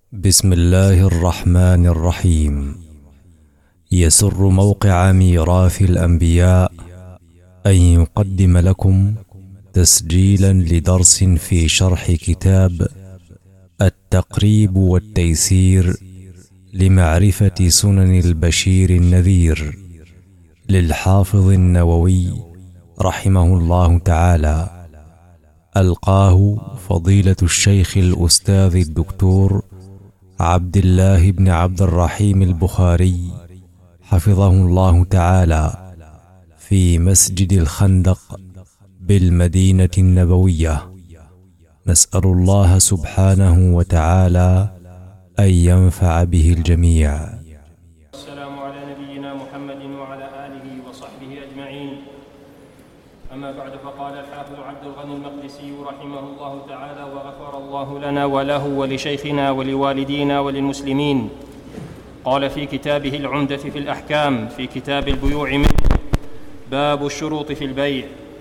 بسم الله الرحمن الرحيم. يسر موقع ميراث الأنبياء أن يقدم لكم تسجيلا لدرس في شرح كتاب التقريب والتيسير لمعرفة سنن البشير النذير للحافظ النووي رحمه الله تعالى، ألقاه فضيلة الشيخ الأستاذ الدكتور عبد الله بن عبد الرحيم البخاري حفظه الله تعالى في مسجد الخندق بالمدينة النبوية. نسأل الله سبحانه وتعالى أن ينفع به الجميع. السلام على نبينا محمد وعلى آله وصحبه أجمعين. أما بعد، فقال الحافظ عبد الغني المقدسي رحمه الله تعالى وغفر الله لنا وله ولشيخنا ولوالدينا وللمسلمين. قال في كتابه العمدة في الأحكام في كتاب البيوع منه: باب الشروط في البيع.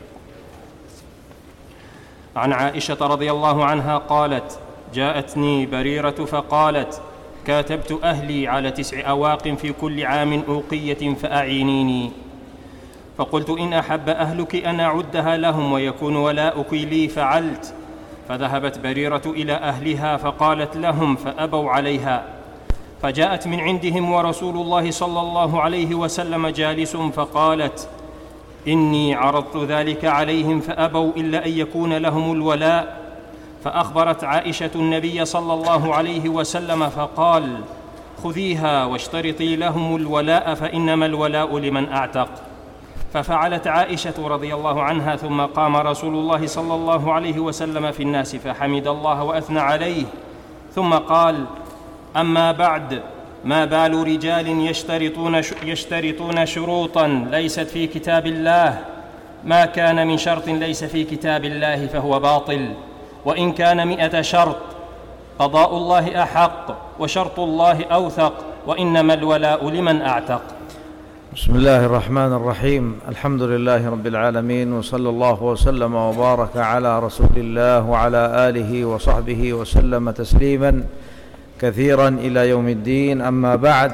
عن عائشة رضي الله عنها قالت: جاءتني بريرة فقالت: كاتبت أهلي على 9 أواق في كل عام أوقية فأعينيني. فقلت: إن أحب أهلك أن أعدها لهم ويكون ولاؤك لي فعلت. فذهبت بريرة إلى أهلها فقالت لهم فأبوا عليها. فجاءت من عندهم ورسول الله صلى الله عليه وسلم جالس، فقالت: إني عرضت ذلك عليهم فأبوا إلا أن يكون لهم الولاء. فأخبرت عائشة النبي صلى الله عليه وسلم فقال: خذيها واشترطي لهم الولاء فإنما الولاء لمن أعتق. ففعلت عائشة رضي الله عنها، ثم قام رسول الله صلى الله عليه وسلم في الناس فحمد الله وأثنى عليه، ثم قال: أما بعد، ما بال رجال يشترطون شروطا ليست في كتاب الله؟ ما كان من شرط ليس في كتاب الله فهو باطل، وإن كان 100 شرط. قضاء الله أحق وشرط الله أوثق، وإنما الولاء لمن أعتق. بسم الله الرحمن الرحيم. الحمد لله رب العالمين، وصلى الله وسلم وبارك على رسول الله وعلى آله وصحبه وسلم تسليما كثيرا إلى يوم الدين. أما بعد،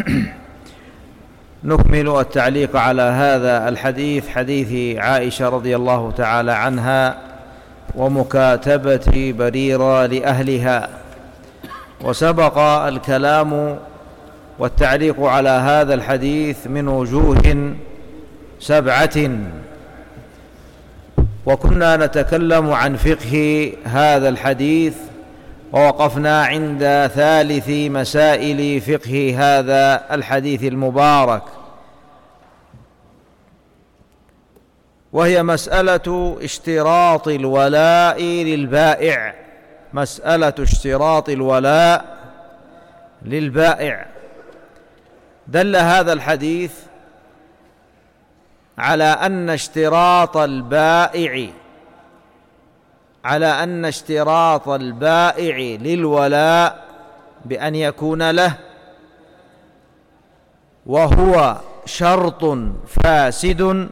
نكمل التعليق على هذا الحديث، حديث عائشة رضي الله تعالى عنها ومكاتبة بريرة لأهلها. وسبق الكلام والتعليق على هذا الحديث من وجوه 7، وكنا نتكلم عن فقه هذا الحديث، ووقفنا عند 3 مسائل فقه هذا الحديث المبارك، وهي مسألة اشتراط الولاء للبائع. مسألة اشتراط الولاء للبائع. دل هذا الحديث على أن اشتراط البائع للولاء بأن يكون له وهو شرط فاسد،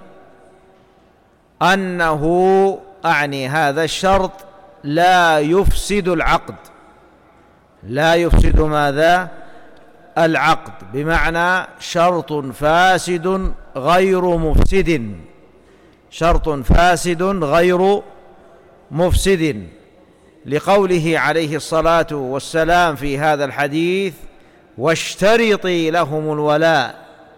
أنه هذا الشرط لا يفسد العقد. لا يفسد ماذا؟ العقد، بمعنى شرط فاسد غير مفسد. شرط فاسد غير مفسد، لقوله عليه الصلاة والسلام في هذا الحديث: واشترطي لهم الولاء.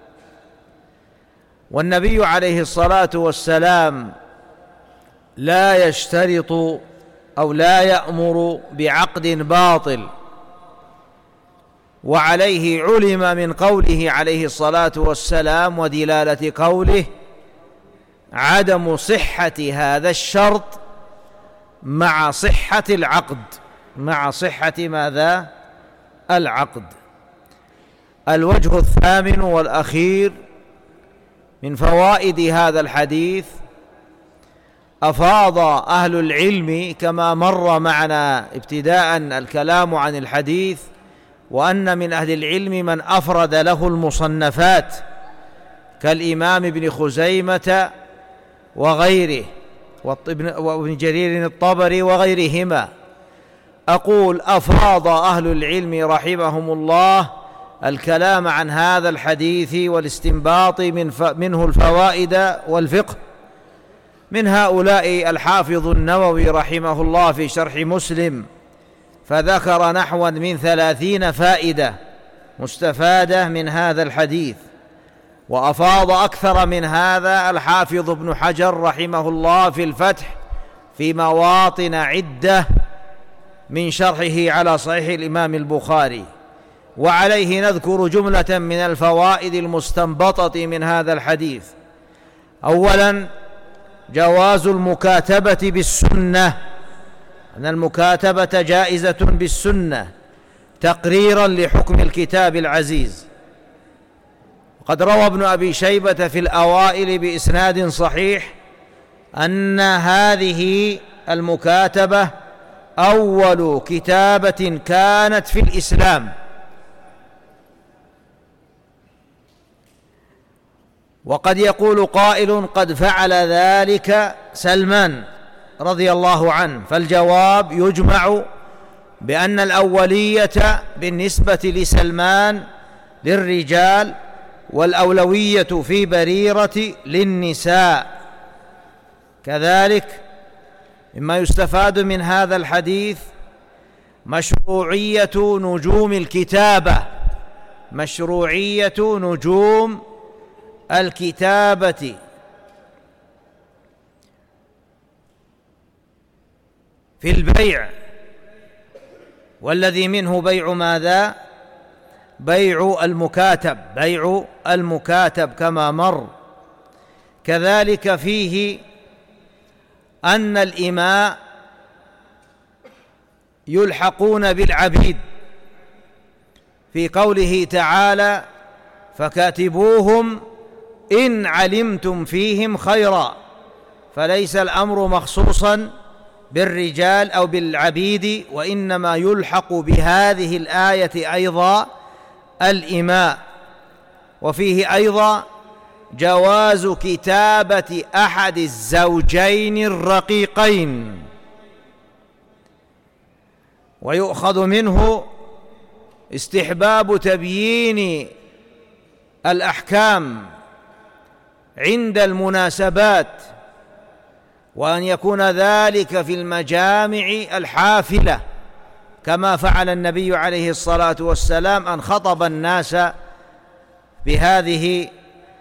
والنبي عليه الصلاة والسلام لا يشترط أو لا يأمر بعقد باطل، وعليه علم من قوله عليه الصلاة والسلام ودلالة قوله عدم صحة هذا الشرط مع صحة العقد، مع صحة ماذا؟ العقد. الوجه الثامن والأخير من فوائد هذا الحديث: أفاض أهل العلم كما مر معنا ابتداء الكلام عن الحديث، وأن من أهل العلم من أفرد له المصنفات كالإمام ابن خزيمة وغيره وابن جرير الطبري وغيرهما، أقول أفاض أهل العلم رحمهم الله الكلام عن هذا الحديث والاستنباط منه الفوائد والفقه. من هؤلاء الحافظ النووي رحمه الله في شرح مسلم، فذكر نحوا من 30 فائدة مستفادة من هذا الحديث. وأفاض أكثر من هذا الحافظ ابن حجر رحمه الله في الفتح في مواطن عدة من شرحه على صحيح الإمام البخاري. وعليه نذكر جملة من الفوائد المستنبطة من هذا الحديث. أولا، جواز المكاتبة بالسنة، أن المكاتبة جائزة بالسنة تقريرا لحكم الكتاب العزيز. وقد روى ابن أبي شيبة في الأوائل بإسناد صحيح أن هذه المكاتبة أول كتابة كانت في الإسلام. وقد يقول قائل قد فعل ذلك سلمان رضي الله عنه، فالجواب يجمع بأن الأولية بالنسبة لسلمان للرجال، والأولوية في بريرة للنساء. كذلك مما يستفاد من هذا الحديث مشروعية نجوم الكتابة، مشروعية نجوم الكتابة في البيع، والذي منه بيع ماذا؟ بيع المكاتب، بيع المكاتب كما مر. كذلك فيه أن الإماء يلحقون بالعبيد في قوله تعالى فكاتبوهم إن علمتم فيهم خيرا، فليس الأمر مخصوصا بالرجال أو بالعبيد، وإنما يلحق بهذه الآية أيضا الإماء. وفيه أيضا جواز كتابة أحد الزوجين الرقيقين، ويؤخذ منه استحباب تبيين الأحكام عند المناسبات، وأن يكون ذلك في المجامع الحافلة، كما فعل النبي عليه الصلاة والسلام أن خطب الناس بهذه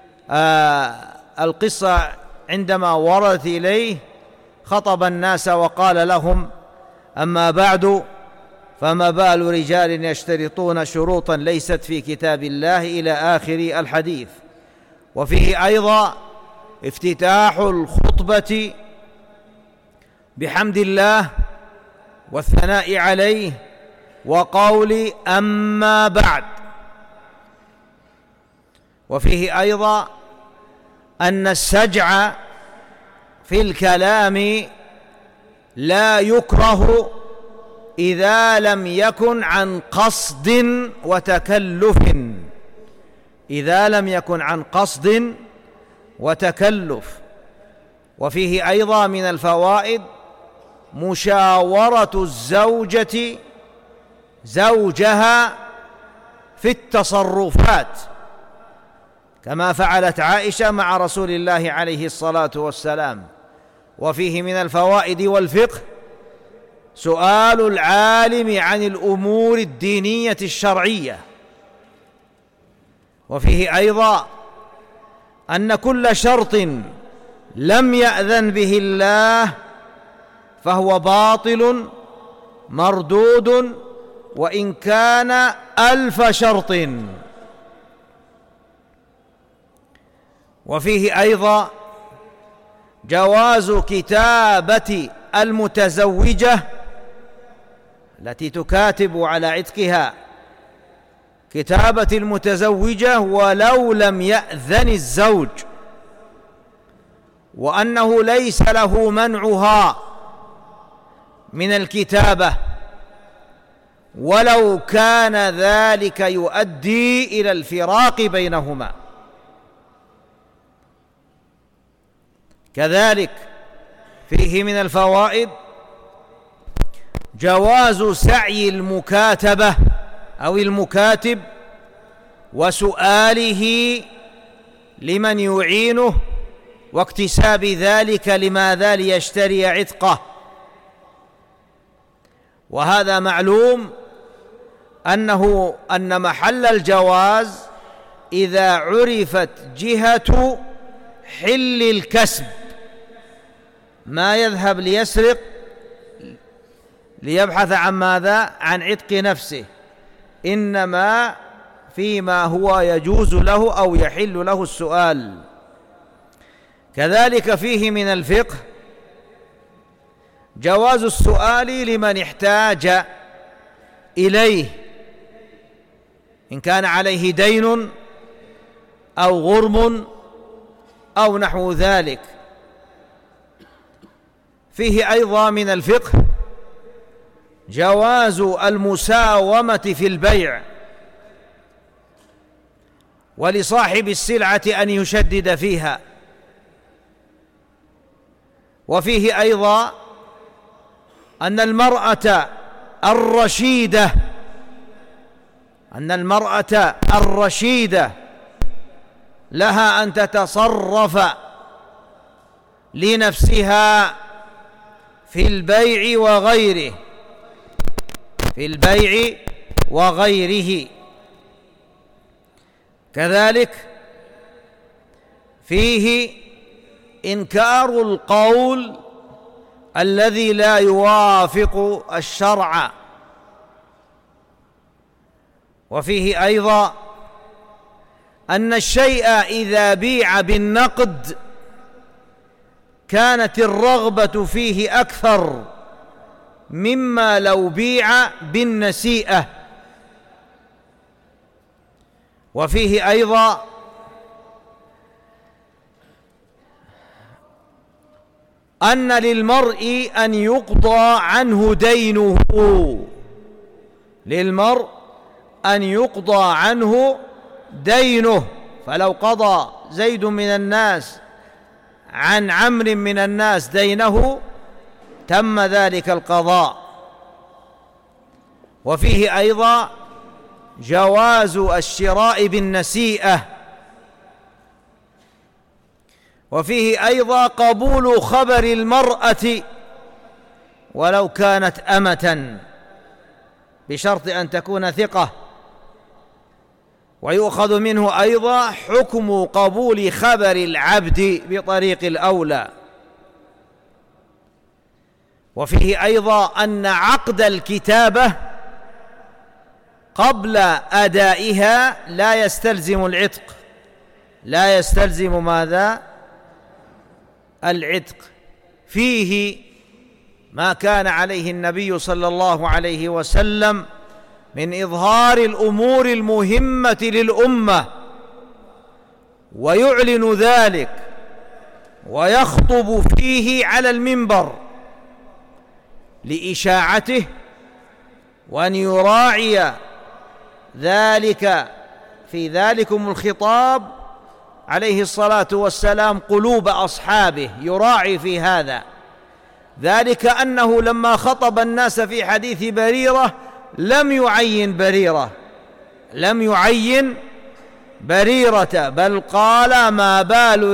القصة عندما وردت إليه، خطب الناس وقال لهم أما بعد فما بال رجال يشترطون شروطا ليست في كتاب الله إلى آخر الحديث. وفيه أيضا افتتاح الخطبة بحمد الله والثناء عليه وقول أما بعد. وفيه أيضا أن السجع في الكلام لا يكره إذا لم يكن عن قصد وتكلف، إذا لم يكن عن قصد وتكلف. وفيه أيضا من الفوائد مشاورة الزوجة زوجها في التصرفات، كما فعلت عائشة مع رسول الله عليه الصلاة والسلام. وفيه من الفوائد والفقه سؤال العالم عن الأمور الدينية الشرعية. وفيه أيضا أن كل شرط لم يأذن به الله فهو باطل مردود وإن كان 1000 شرط. وفيه أيضا جواز كتابة المتزوجة التي تكاتب على عتقها، كتابة المتزوجة ولو لم يأذن الزوج، وأنه ليس له منعها من الكتابة ولو كان ذلك يؤدي إلى الفراق بينهما. كذلك فيه من الفوائد جواز سعي المكاتبة أو المكاتب وسؤاله لمن يعينه واكتساب ذلك لماذا ليشتري عتقه. وهذا معلوم أن محل الجواز إذا عرفت جهة حل الكسب، ما يذهب ليسرق ليبحث عن ماذا؟ عن عتق نفسه، إنما فيما هو يجوز له أو يحل له السؤال. كذلك فيه من الفقه جواز السؤال لمن احتاج إليه، إن كان عليه دين أو غرم أو نحو ذلك. فيه أيضا من الفقه جواز المساومة في البيع، ولصاحب السلعة أن يشدد فيها. وفيه أيضا أن المرأة الرشيدة لها أن تتصرف لنفسها في البيع وغيره. كذلك فيه إنكار القول الذي لا يوافق الشرع. وفيه أيضا أن الشيء إذا بيع بالنقد كانت الرغبة فيه أكثر مما لو بيع بالنسيئة. وفيه أيضا أن للمرء أن يقضى عنه دينه، للمرء أن يقضى عنه دينه، فلو قضى زيد من الناس عن عمرو من الناس دينه تم ذلك القضاء. وفيه أيضا جواز الشراء بالنسيئة. وفيه أيضا قبول خبر المرأة ولو كانت أمة بشرط أن تكون ثقة. ويؤخذ منه أيضا حكم قبول خبر العبد بطريق الأولى. وفيه أيضا أن عقد الكتابة قبل أدائها لا يستلزم العتق، لا يستلزم ماذا؟ العتق. فيه ما كان عليه النبي صلى الله عليه وسلم من إظهار الأمور المهمة للأمة، ويعلن ذلك ويخطب فيه على المنبر لإشاعته، وأن يراعي ذلك في ذلكم الخطاب عليه الصلاة والسلام قلوب أصحابه، يراعي في هذا. ذلك أنه لما خطب الناس في حديث بريرة لم يعين بريرة، بل قال ما بال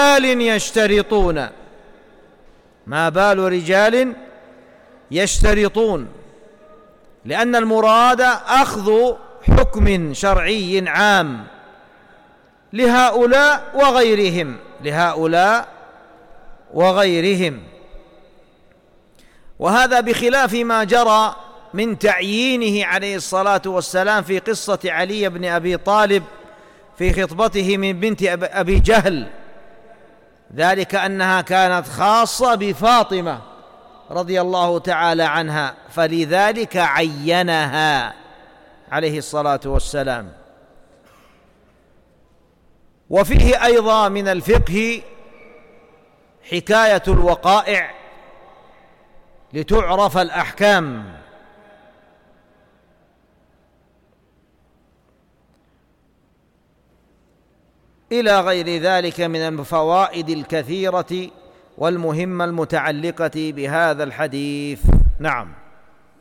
رجال يشترطون، لأن المراد أخذ حكم شرعي عام لهؤلاء وغيرهم. وهذا بخلاف ما جرى من تعيينه عليه الصلاة والسلام في قصة علي بن أبي طالب في خطبته من بنت أبي جهل، ذلك أنها كانت خاصة بفاطمة رضي الله تعالى عنها، فلذلك عينها عليه الصلاة والسلام. وفيه أيضا من الفقه حكاية الوقائع لتعرف الأحكام. إلى غير ذلك من الفوائد الكثيرة والمهمة المتعلقة بهذا الحديث. نعم.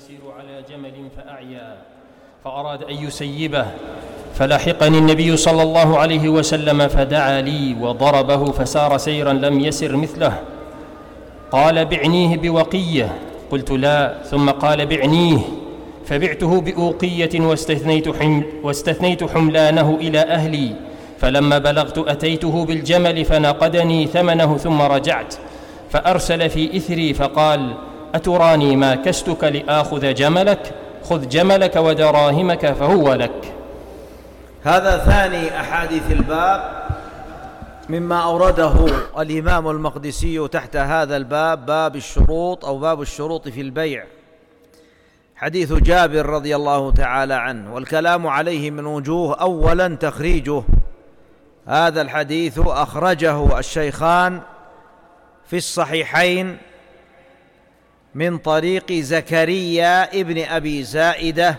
يسير على جمل فأعيا فأراد أن يسيبه، فلحقني النبي صلى الله عليه وسلم فدعا لي وضربه فسار سيرا لم يسر مثله. قال: بعنيه بوقية. قلت: لا. ثم قال: بعنيه. فبعته بأوقية واستثنيت حملانه إلى أهلي، فلما بلغت أتيته بالجمل فنقدني ثمنه ثم رجعت، فأرسل في إثري فقال: أتراني ما كستك لآخذ جملك؟ خذ جملك ودراهمك فهو لك. هذا ثاني أحاديث الباب مما أورده الإمام المقدسي تحت هذا الباب، باب الشروط أو باب الشروط في البيع، حديث جابر رضي الله تعالى عنه، والكلام عليه من وجوه. أولا تخريجه، هذا الحديث أخرجه الشيخان في الصحيحين من طريق زكريا ابن أبي زائدة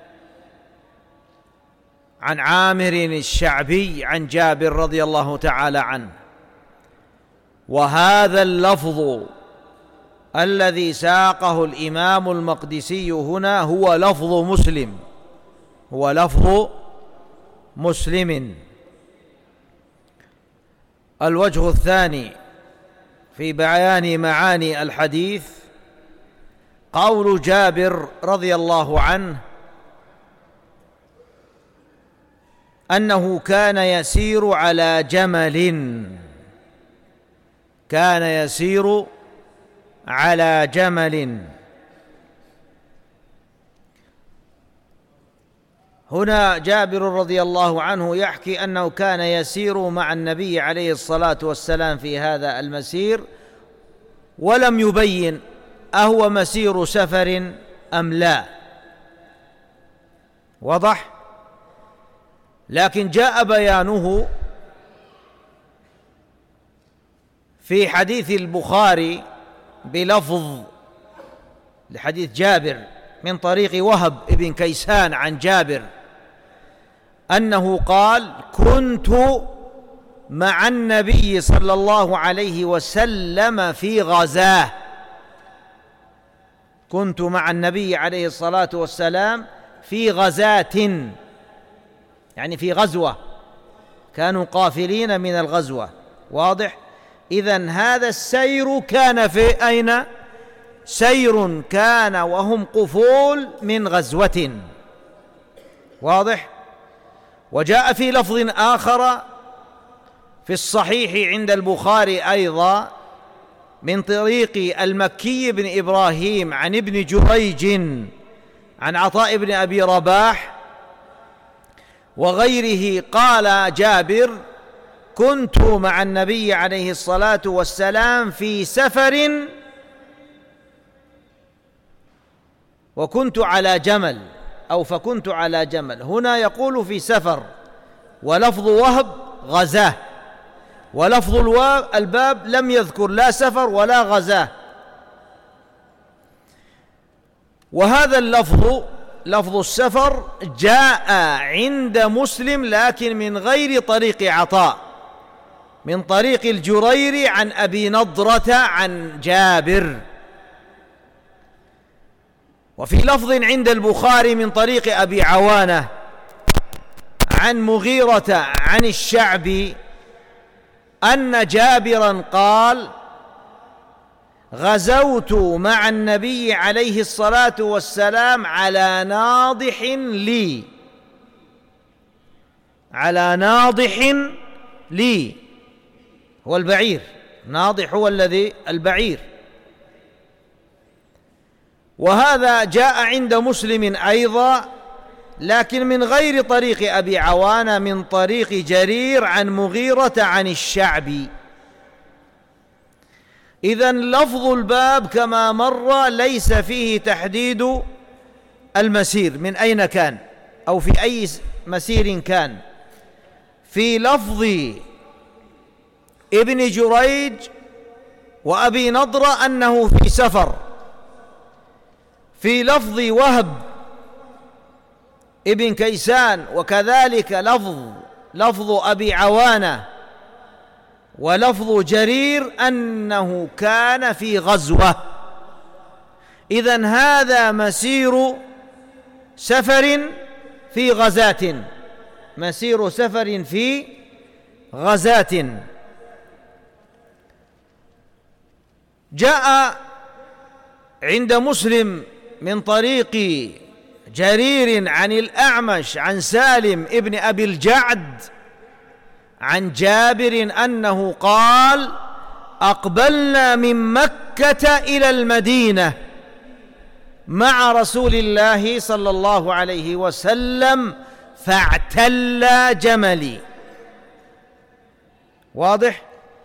عن عامر الشعبي عن جابر رضي الله تعالى عنه. وهذا اللفظ الذي ساقه الإمام المقدسي هنا هو لفظ مسلم، هو لفظ مسلم. الوجه الثاني في بيان معاني الحديث قول جابر رضي الله عنه أنه كان يسير على جمل، كان يسير على جمل. هنا جابر رضي الله عنه يحكي أنه كان يسير مع النبي عليه الصلاة والسلام في هذا المسير، ولم يبين أهو مسير سفر أم لا، وضح؟ لكن جاء بيانه في حديث البخاري بلفظ لحديث جابر من طريق وهب بن كيسان عن جابر أنه قال: كنت مع النبي صلى الله عليه وسلم في غزاه، كنت مع النبي عليه الصلاة والسلام في غزاة، يعني في غزوة، كانوا قافلين من الغزوة، واضح؟ إذن هذا السير كان في أين؟ سير كان وهم قفول من غزوة، واضح؟ وجاء في لفظ آخر في الصحيح عند البخاري أيضا من طريق المكي بن إبراهيم عن ابن جريج عن عطاء بن أبي رباح وغيره، قال جابر: كنت مع النبي عليه الصلاة والسلام في سفر وكنت على جمل، أو فكنت على جمل. هنا يقول في سفر، ولفظ وهب غزاه، ولفظ الباب لم يذكر لا سفر ولا غزاه. وهذا اللفظ لفظ السفر جاء عند مسلم لكن من غير طريق عطاء، من طريق الجريري عن أبي نضرة عن جابر. وفي لفظ عند البخاري من طريق أبي عوانة عن مغيرة عن الشعبي أن جابرا قال: غزوت مع النبي عليه الصلاة والسلام على ناضح لي، على ناضح لي، هو البعير، ناضح هو الذي البعير. وهذا جاء عند مسلم أيضا لكن من غير طريق أبي عوانة، من طريق جرير عن مغيرة عن الشعبي. إذن لفظ الباب كما مر ليس فيه تحديد المسير من أين كان أو في أي مسير كان. في لفظ ابن جريج وأبي نضرة أنه في سفر، في لفظ وهب ابن كيسان وكذلك لفظ أبي عوانة ولفظ جرير أنه كان في غزوة. إذن هذا مسير سفر في غزاة، مسير سفر في غزاة. جاء عند مسلم من طريق جرير عن الأعمش عن سالم ابن أبي الجعد عن جابر أنه قال: أقبلنا من مكة إلى المدينة مع رسول الله صلى الله عليه وسلم فاعتل جملي. واضح؟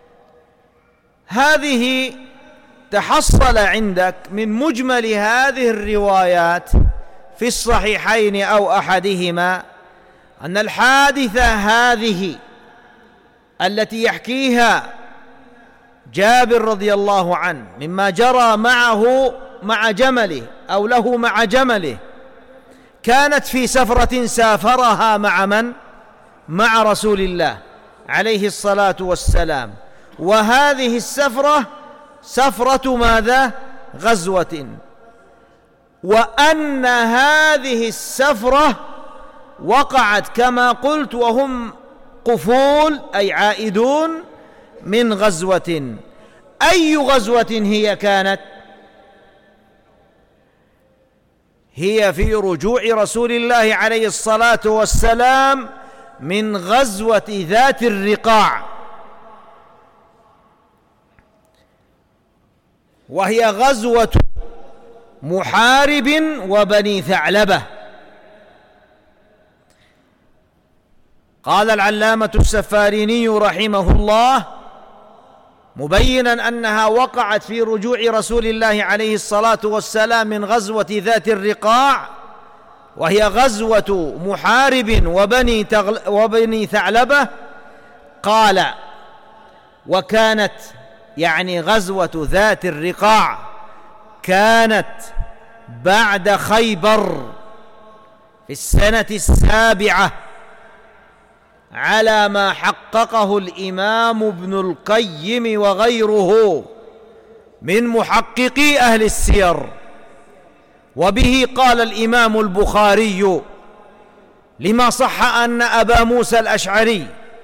هذه تحصل عندك من مجمل هذه الروايات في الصحيحين أو أحدهما أن الحادثة هذه التي يحكيها جابر رضي الله عنه مما جرى معه مع جمله أو له مع جمله كانت في سفرة سافرها مع من؟ مع رسول الله عليه الصلاة والسلام. وهذه السفرة سفرة ماذا؟ غزوة. وأن هذه السفرة وقعت كما قلت وهم قفول أي عائدون من غزوة. أي غزوة هي كانت؟ هي في رجوع رسول الله عليه الصلاة والسلام من غزوة ذات الرقاع، وهي غزوة محارب وبني ثعلبة. قال العلامة السفاريني رحمه الله مبينا أنها وقعت في رجوع رسول الله عليه الصلاة والسلام من غزوة ذات الرقاع، وهي غزوة محارب وبني ثعلبة. قال: وكانت يعني غزوة ذات الرقاع كانت بعد خيبر في السنة 7 على ما حققه الإمام ابن القيم وغيره من محققي أهل السير. وبه قال الإمام البخاري لما صح أن أبا موسى الأشعري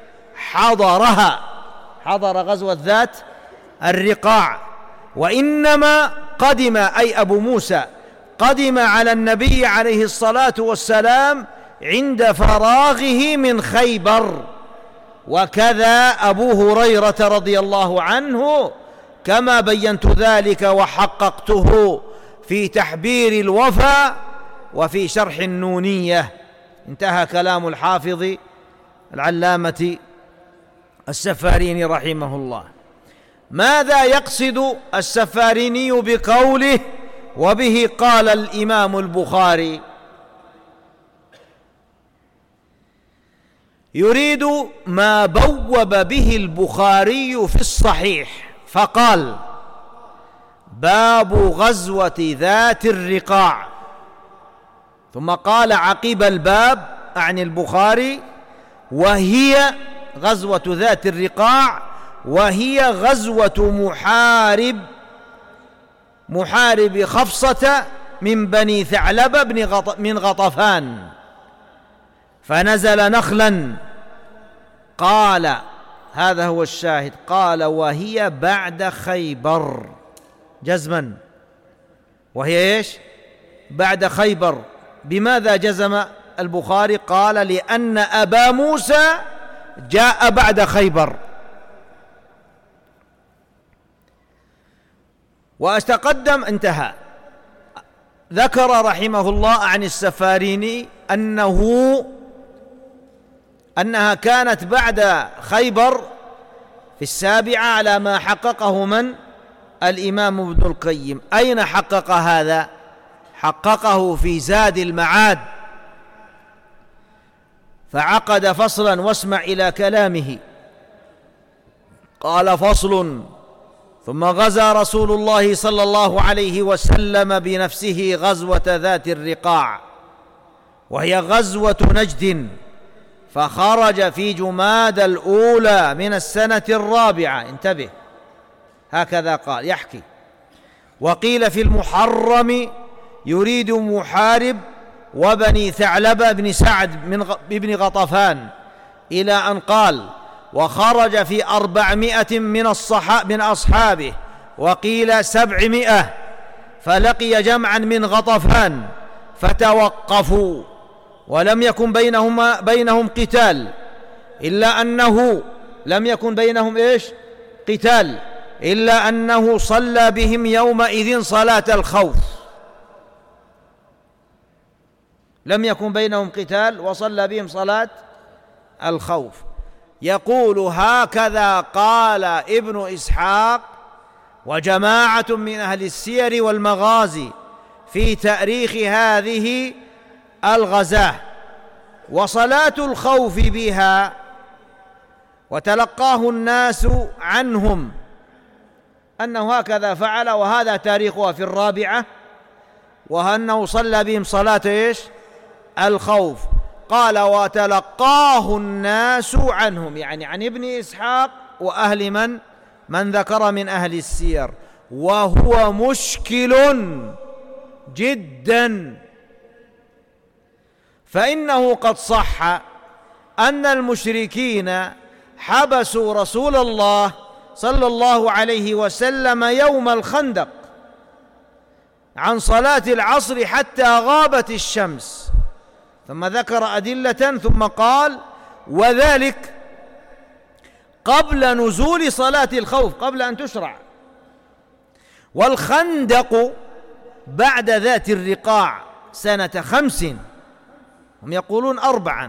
حضر غزوة ذات الرقاع، وإنما قدم أي أبو موسى قدم على النبي عليه الصلاة والسلام عند فراغه من خيبر. وكذا أبو هريرة رضي الله عنه كما بينت ذلك وحققته في تحبير الوفا وفي شرح النونية. انتهى كلام الحافظ العلامة السفاريني رحمه الله. ماذا يقصد السفاريني بقوله وبه قال الإمام البخاري؟ يريد ما بوب به البخاري في الصحيح فقال: باب غزوة ذات الرقاع، ثم قال عقب الباب عن البخاري: وهي غزوة ذات الرقاع وهي غزوة محارب خفصة من بني ثعلبة من غطفان، فنزل نخلا. قال هذا هو الشاهد، قال: وهي بعد خيبر جزما. وهي ايش؟ بعد خيبر. بماذا جزم البخاري؟ قال: لأن أبا موسى جاء بعد خيبر. وأتقدم انتهى. ذكر رحمه الله عن السفاريني أنها كانت بعد خيبر في 7 على ما حققه من؟ الإمام ابن القيم. أين حقق هذا؟ حققه في زاد المعاد، فعقد فصلا واسمع إلى كلامه. قال: فصل: ثم غزا رسول الله صلى الله عليه وسلم بنفسه غزوة ذات الرقاع، وهي غزوة نجد، فخرج في جمادى الأولى من السنة 4. انتبه، هكذا قال يحكي: وقيل في المحرم يريد محارب وبني ثعلبة بن سعد بن غطفان، إلى أن قال: وخرج في 400 من أصحابه، وقيل 700، فلقي جمعا من غطفان فتوقفوا، ولم يكن بينهم قتال، إلا أنه لم يكن بينهم قتال، إلا أنه صلى بهم يومئذ صلاة الخوف. لم يكن بينهم قتال وصلى بهم صلاة الخوف. يقول: هكذا قال ابن إسحاق وجماعة من أهل السير والمغازي في تاريخ هذه الغزاة. وصلاة الخوف بها وتلقاه الناس عنهم أنه هكذا فعل، وهذا تاريخها في 4، وأنه صلى بهم صلاة الخوف. قال: وتلقاه الناس عنهم، يعني عن ابن إسحاق وأهل من ذكر من أهل السير، وهو مشكل جدا، فإنه قد صح أن المشركين حبسوا رسول الله صلى الله عليه وسلم يوم الخندق عن صلاة العصر حتى غابت الشمس، ثم ذكر أدلة ثم قال: وذلك قبل نزول صلاة الخوف، قبل أن تشرع. والخندق بعد ذات الرقاع سنة 5، هم يقولون 4.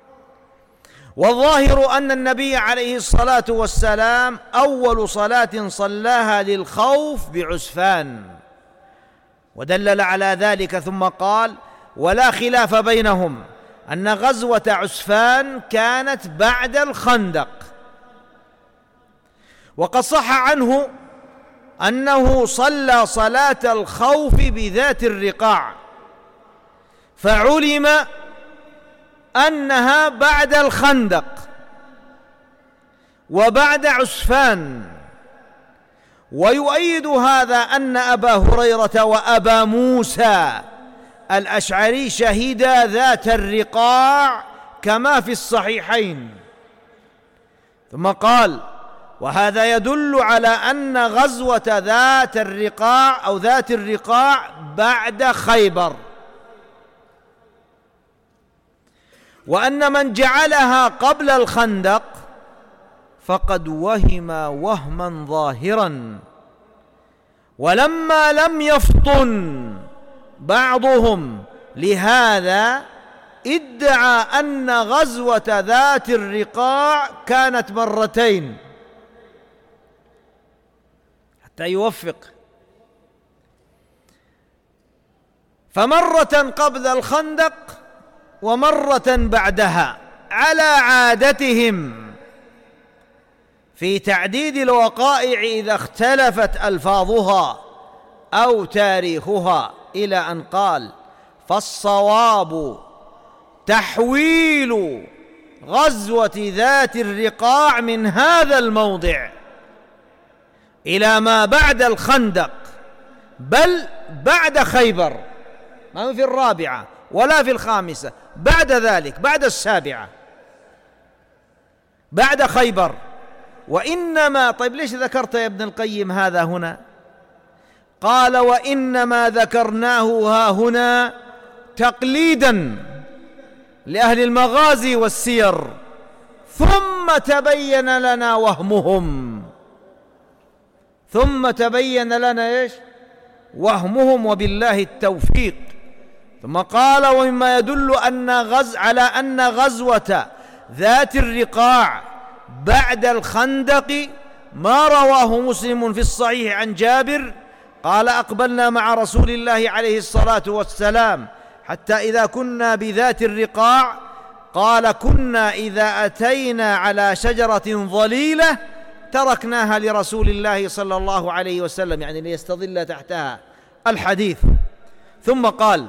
والظاهر أن النبي عليه الصلاة والسلام أول صلاة صلاها للخوف بعسفان، ودلل على ذلك ثم قال: ولا خلاف بينهم أن غزوة عسفان كانت بعد الخندق. وقد صح عنه أنه صلى صلاة الخوف بذات الرقاع، فعلم أنها بعد الخندق وبعد عسفان. ويؤيد هذا أن أبا هريرة وأبا موسى الأشعري شهدا ذات الرقاع كما في الصحيحين. ثم قال: وهذا يدل على أن غزوة ذات الرقاع أو ذات الرقاع بعد خيبر، وأن من جعلها قبل الخندق فقد وهم وهما ظاهرا. ولما لم يفطن بعضهم لهذا ادعى أن غزوة ذات الرقاع كانت 2 حتى يوفق، فمرة قبل الخندق ومرة بعدها، على عادتهم في تعديد الوقائع إذا اختلفت ألفاظها أو تاريخها، إلى أن قال: فالصواب تحويل غزوة ذات الرقاع من هذا الموضع إلى ما بعد الخندق، بل بعد خيبر، ما في 4 ولا في 5، بعد ذلك، بعد 7، بعد خيبر. وإنما، طيب ليش ذكرت يا ابن القيم هذا هنا؟ قال: وإنما ذكرناه ها هنا تقليدا لأهل المغازي والسير، ثم تبين لنا وهمهم، ثم تبين لنا وهمهم، وبالله التوفيق. ثم قال: ومما يدل على أن غزوة ذات الرقاع بعد الخندق ما رواه مسلم في الصحيح عن جابر قال: أقبلنا مع رسول الله عليه الصلاة والسلام حتى إذا كنا بذات الرقاع، قال: كنا إذا أتينا على شجرة ظليلة تركناها لرسول الله صلى الله عليه وسلم، يعني ليستظل تحتها. الحديث. ثم قال: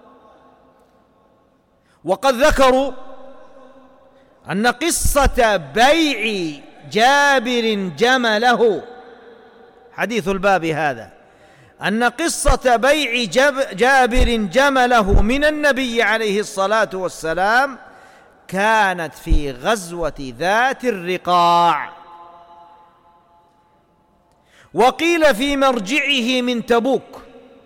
وقد ذكروا أن قصة بيع جابر جمله، حديث الباب هذا، أن قصة بيع جابر جمله من النبي عليه الصلاة والسلام كانت في غزوة ذات الرقاع، وقيل في مرجعه من تبوك،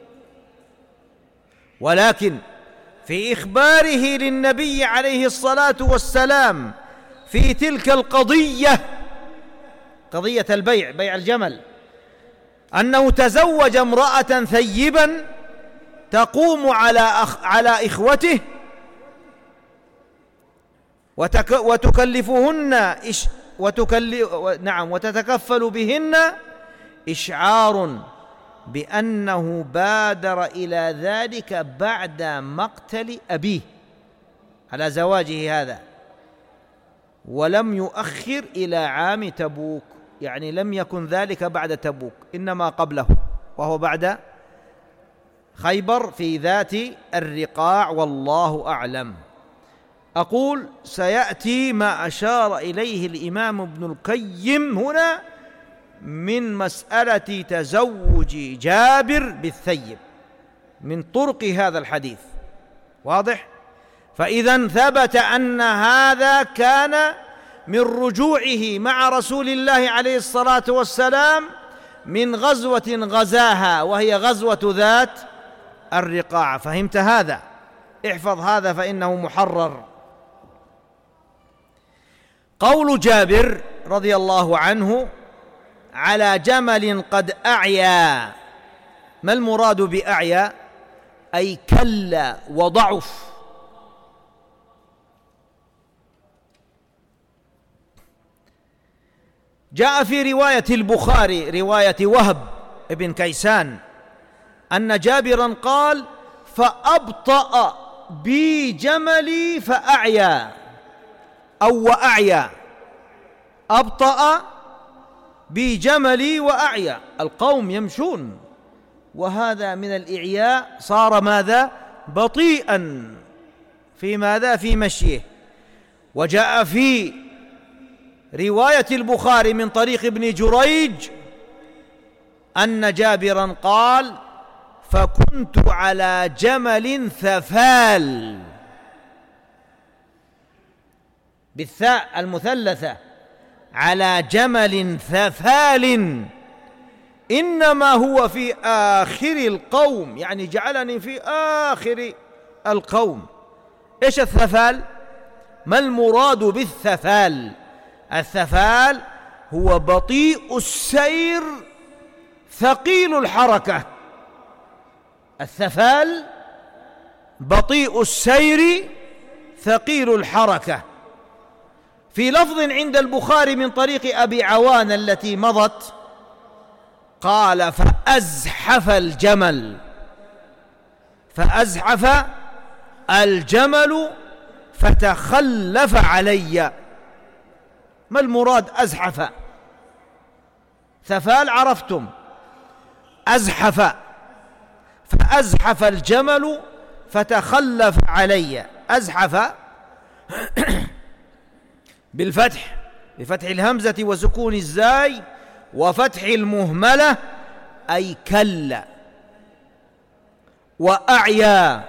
ولكن في إخباره للنبي عليه الصلاة والسلام في تلك القضية، قضية البيع، بيع الجمل، أنه تزوج امرأة ثيبا تقوم على إخوته وتكلفهن وتتكفل بهن، إشعار بأنه بادر إلى ذلك بعد مقتل أبيه على زواجه هذا، ولم يؤخر إلى عام تبوك، يعني لم يكن ذلك بعد تبوك، إنما قبله، وهو بعد خيبر في ذات الرقاع، والله أعلم. أقول سيأتي ما أشار إليه الإمام ابن القيم هنا من مسألة تزوج جابر بالثيب من طرق هذا الحديث، واضح؟ فإذا ثبت أن هذا كان من رجوعه مع رسول الله عليه الصلاة والسلام من غزوة غزاها، وهي غزوة ذات الرقاع. فهمت هذا؟ احفظ هذا فإنه محرر. قول جابر رضي الله عنه على جمل قد أعيا، ما المراد بأعيا؟ أي كل وضعف. جاء في رواية البخاري رواية وهب بن كيسان أن جابرا قال: فأبطأ بي جملي فأعيا، أو وأعيا، أبطأ بي جملي وأعيا، القوم يمشون، وهذا من الإعياء صار ماذا؟ بطيئا في ماذا؟ في مشيه. وجاء في رواية البخاري من طريق ابن جريج أن جابرا قال: فكنت على جمل ثفال، بالثاء المثلثة، على جمل ثفال، إنما هو في آخر القوم، يعني جعلني في آخر القوم. إيش الثفال؟ ما المراد بالثفال؟ الثفال هو بطيء السير ثقيل الحركة. الثفال بطيء السير ثقيل الحركة. في لفظ عند البخاري من طريق أبي عوان التي مضت قال: فأزحف الجمل، فأزحف الجمل فتخلف علي. ما المراد أزحف؟ ثفال عرفتم، أزحف، فأزحف الجمل فتخلف علي. أزحف بالفتح، بفتح الهمزة وسكون الزاي وفتح المهملة، أي كل. وأعيا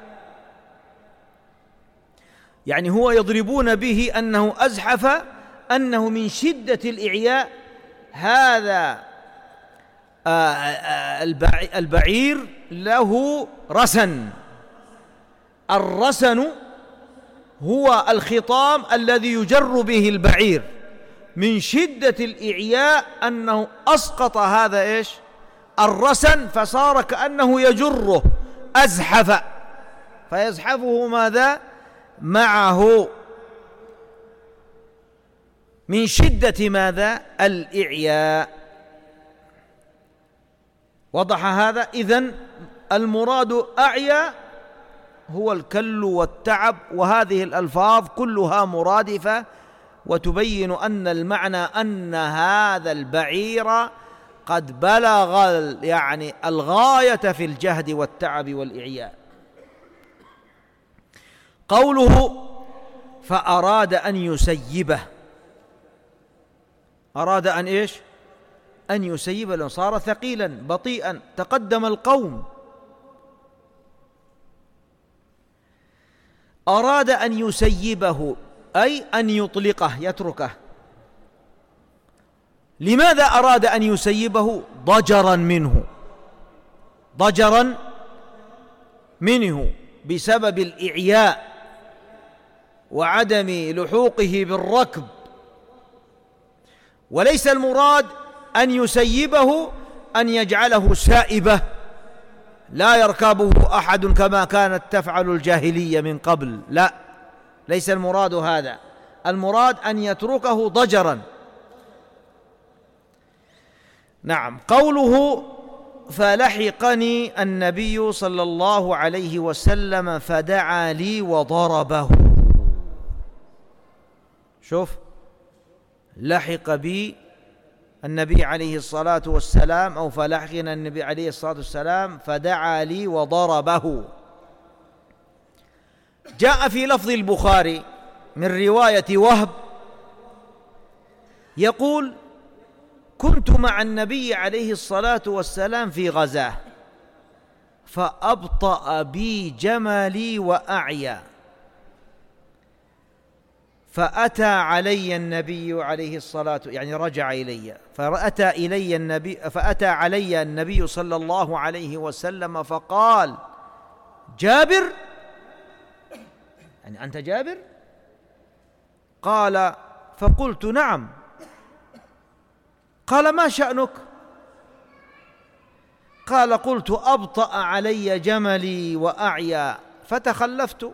يعني هو يضربون به أنه أزحف، أنه من شدة الإعياء. هذا البعير له رسن، الرسن هو الخطام الذي يجر به البعير، من شدة الإعياء أنه أسقط هذا إيش؟ الرسن، فصار كأنه يجره، أزحف، فيزحفه ماذا؟ معه، من شدة ماذا؟ الإعياء. وضح هذا؟ إذن المراد أعيا هو الكل والتعب، وهذه الألفاظ كلها مرادفة وتبين أن المعنى أن هذا البعير قد بلغ يعني الغاية في الجهد والتعب والإعياء. قوله فأراد أن يسيبه، أراد أن إيش؟ أن يسيب لأنه صار ثقيلا بطيئا، تقدم القوم. أراد أن يسيبه أي أن يطلقه يتركه. لماذا أراد أن يسيبه؟ ضجرا منه بسبب الإعياء وعدم لحوقه بالركب، وليس المراد أن يسيبه أن يجعله سائبة لا يركبه أحد كما كانت تفعل الجاهلية من قبل، لا، ليس المراد هذا، المراد أن يتركه ضجرا. نعم. قوله فلحقني النبي صلى الله عليه وسلم فدعا لي وضربه. شوف، لحق بي النبي عليه الصلاة والسلام، أو فلحقنا النبي عليه الصلاة والسلام فدعا لي وضربه. جاء في لفظ البخاري من رواية وهب يقول: كنت مع النبي عليه الصلاة والسلام في غزاة فأبطأ بي جملي وأعيا، فأتى علي النبي عليه الصلاة، يعني رجع إلي، فأتى علي النبي صلى الله عليه وسلم فقال: جابر، يعني أنت جابر؟ قال: فقلت: نعم. قال: ما شأنك؟ قال: قلت: أبطأ علي جملي وأعيا فتخلفت.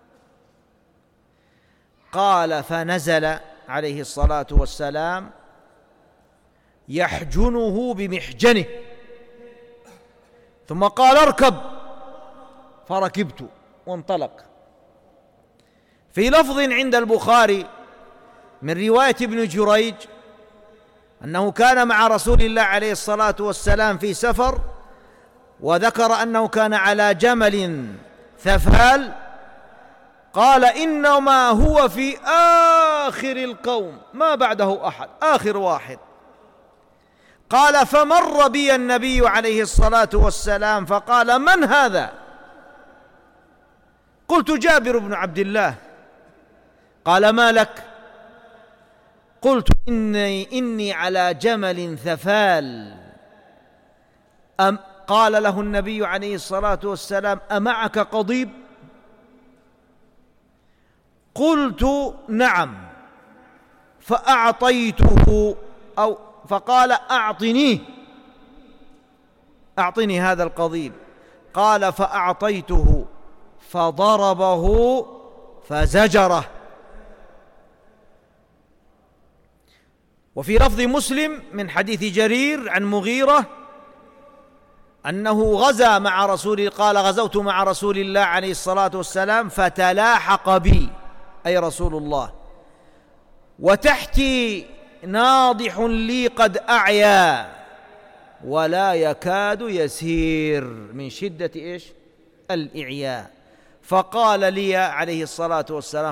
قال: فنزل عليه الصلاة والسلام يحجنه بمحجنه، ثم قال: اركب، فركبت وانطلق. في لفظ عند البخاري من رواية ابن جريج أنه كان مع رسول الله عليه الصلاة والسلام في سفر، وذكر أنه كان على جمل ثفال، قال: إنما هو في آخر القوم، ما بعده أحد، آخر واحد. قال: فمر بي النبي عليه الصلاة والسلام فقال: من هذا؟ قلت: جابر بن عبد الله. قال: ما لك؟ قلت: إني على جمل ثفال. قال له النبي عليه الصلاة والسلام: أمعك قضيب؟ قلت: نعم. فأعطيته، أو فقال: أعطني هذا القضيب. قال: فأعطيته فضربه فزجره. وفي لفظ مسلم من حديث جرير عن مغيرة أنه غزا مع قال: غزوت مع رسول الله عليه الصلاة والسلام فتلاحق بي، أي رسول الله، وتحتي ناضح لي قد أعيا ولا يكاد يسير من شدة الإعياء. فقال لي عليه الصلاة والسلام،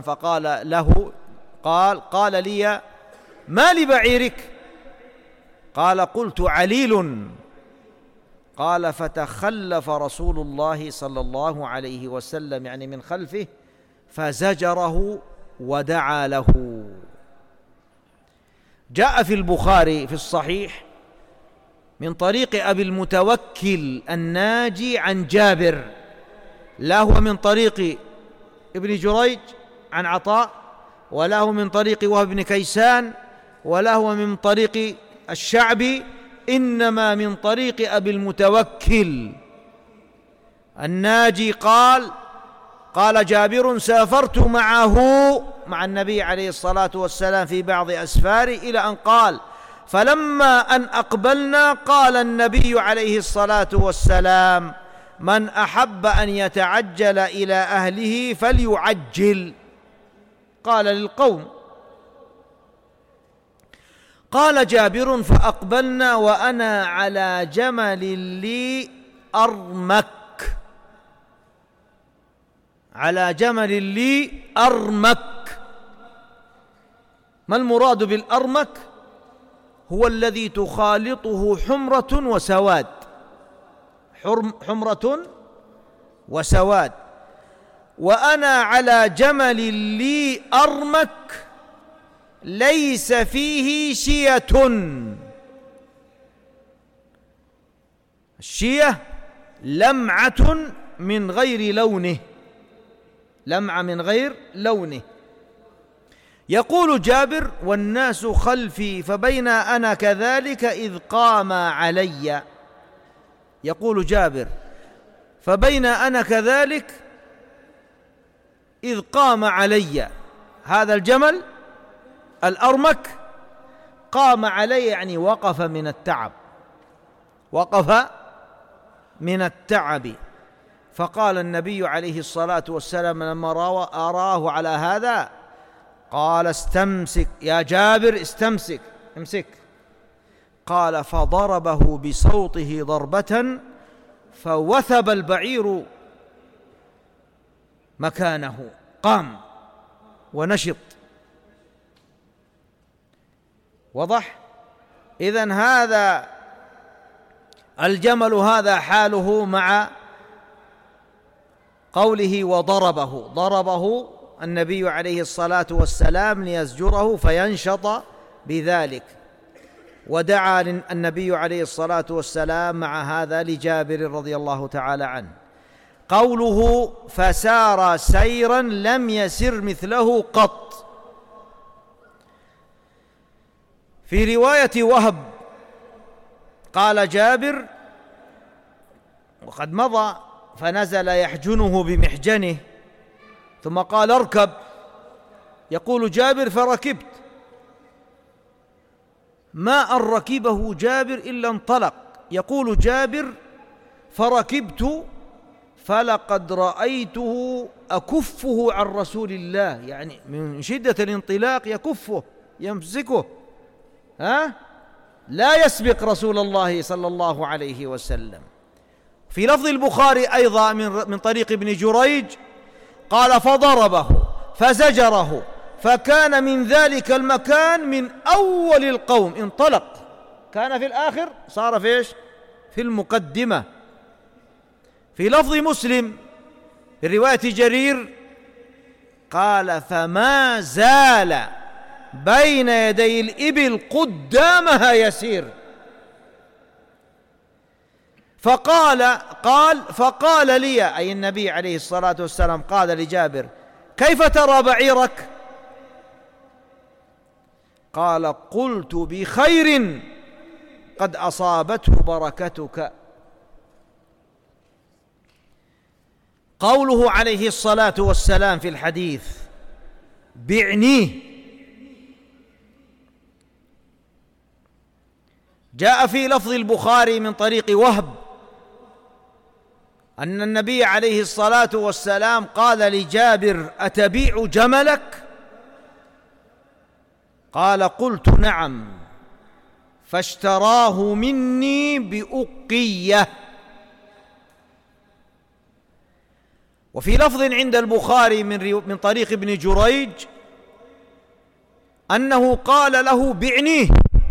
قال لي: ما لبعيرك؟ قال: قلت: عليل. قال: فتخلف رسول الله صلى الله عليه وسلم، يعني من خلفه، فزجره ودعا له. جاء في البخاري في الصحيح من طريق أبي المتوكل الناجي عن جابر، لا هو من طريق ابن جريج عن عطاء، ولا هو من طريق وهب بن كيسان، ولا هو من طريق الشعبي، إنما من طريق أبي المتوكل الناجي. قال جابر: سافرت مع النبي عليه الصلاة والسلام في بعض أسفاره، إلى أن قال: فلما أن أقبلنا قال النبي عليه الصلاة والسلام: من أحب أن يتعجل إلى أهله فليعجل. قال للقوم. قال جابر: فأقبلنا وأنا على جمل لي أرمك. على جمل لي أرمك. ما المراد بالأرمك؟ هو الذي تخالطه حمرة وسواد، حمرة وسواد، وأنا على جمل لي أرمك ليس فيه شية. الشية لمعة من غير لونه، لمعة من غير لونه. يقول جابر: والناس خلفي فبين أنا كذلك إذ قام علي. يقول جابر: فبين أنا كذلك إذ قام علي هذا الجمل الأرمك، قام علي يعني وقف من التعب، وقف من التعب. فقال النبي عليه الصلاة والسلام لما أراه على هذا قال: استمسك يا جابر، استمسك، امسك. قال: فضربه بصوته ضربة فوثب البعير مكانه، قام ونشط. وضح؟ إذن هذا الجمل هذا حاله مع قوله وضربه، ضربه النبي عليه الصلاة والسلام ليزجره فينشط بذلك. ودعا النبي عليه الصلاة والسلام مع هذا لجابر رضي الله تعالى عنه. قوله فسار سيرا لم يسر مثله قط. في رواية وهب قال جابر وقد مضى فنزل يحجنه بمحجنه ثم قال: اركب. يقول جابر: فركبت. ما أن ركبه جابر إلا انطلق. يقول جابر: فركبت فلقد رأيته أكفه عن رسول الله، يعني من شدة الانطلاق يكفه يمسكه، لا يسبق رسول الله صلى الله عليه وسلم. في لفظ البخاري أيضا من طريق ابن جريج قال: فضربه فزجره فكان من ذلك المكان من أول القوم انطلق، كان في الآخر صار في إيش؟ في المقدمة. في لفظ مسلم في رواية جرير قال: فما زال بين يدي الإبل قدامها يسير. فقال لي، أي النبي عليه الصلاة والسلام قال لجابر: كيف ترى بعيرك؟ قال: قلت: بخير قد أصابته بركتك. قوله عليه الصلاة والسلام في الحديث: بعنيه، جاء في لفظ البخاري من طريق وهب أن النبي عليه الصلاة والسلام قال لجابر: أتبيع جملك؟ قال: قلت: نعم. فاشتراه مني بأقية. وفي لفظ عند البخاري من طريق ابن جريج أنه قال له: بعنيه.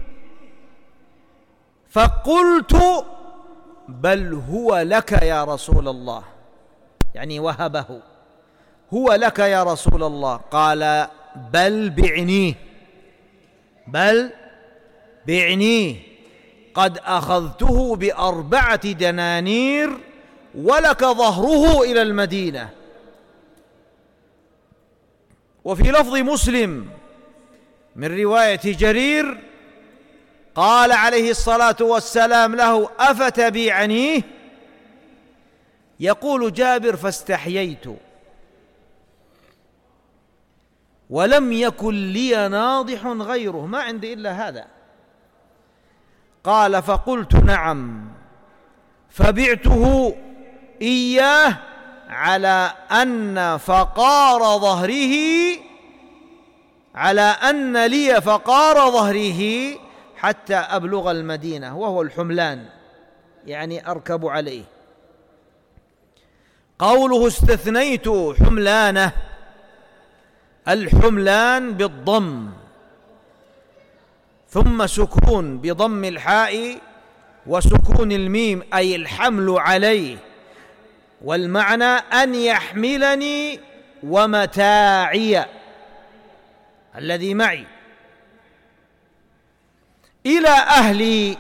فقلت: بل هو لك يا رسول الله، يعني وهبه، هو لك يا رسول الله. قال: بل بعنيه، بل بعنيه، قد أخذته ب4 دنانير ولك ظهره إلى المدينة. وفي لفظ مسلم من رواية جرير قال عليه الصلاة والسلام له: أفتبيعنيه؟ يقول جابر: فاستحييت ولم يكن لي ناضح غيره، ما عندي إلا هذا. قال: فقلت: نعم. فبعته إياه على أن لي فقار ظهره حتى أبلغ المدينة، وهو الحملان، يعني أركب عليه. قوله استثنيت حملانه، الحملان بالضم. ثم سكون بضم الحاء وسكون الميم، أي الحمل عليه، والمعنى أن يحملني ومتاعي الذي معي إلى أهلي.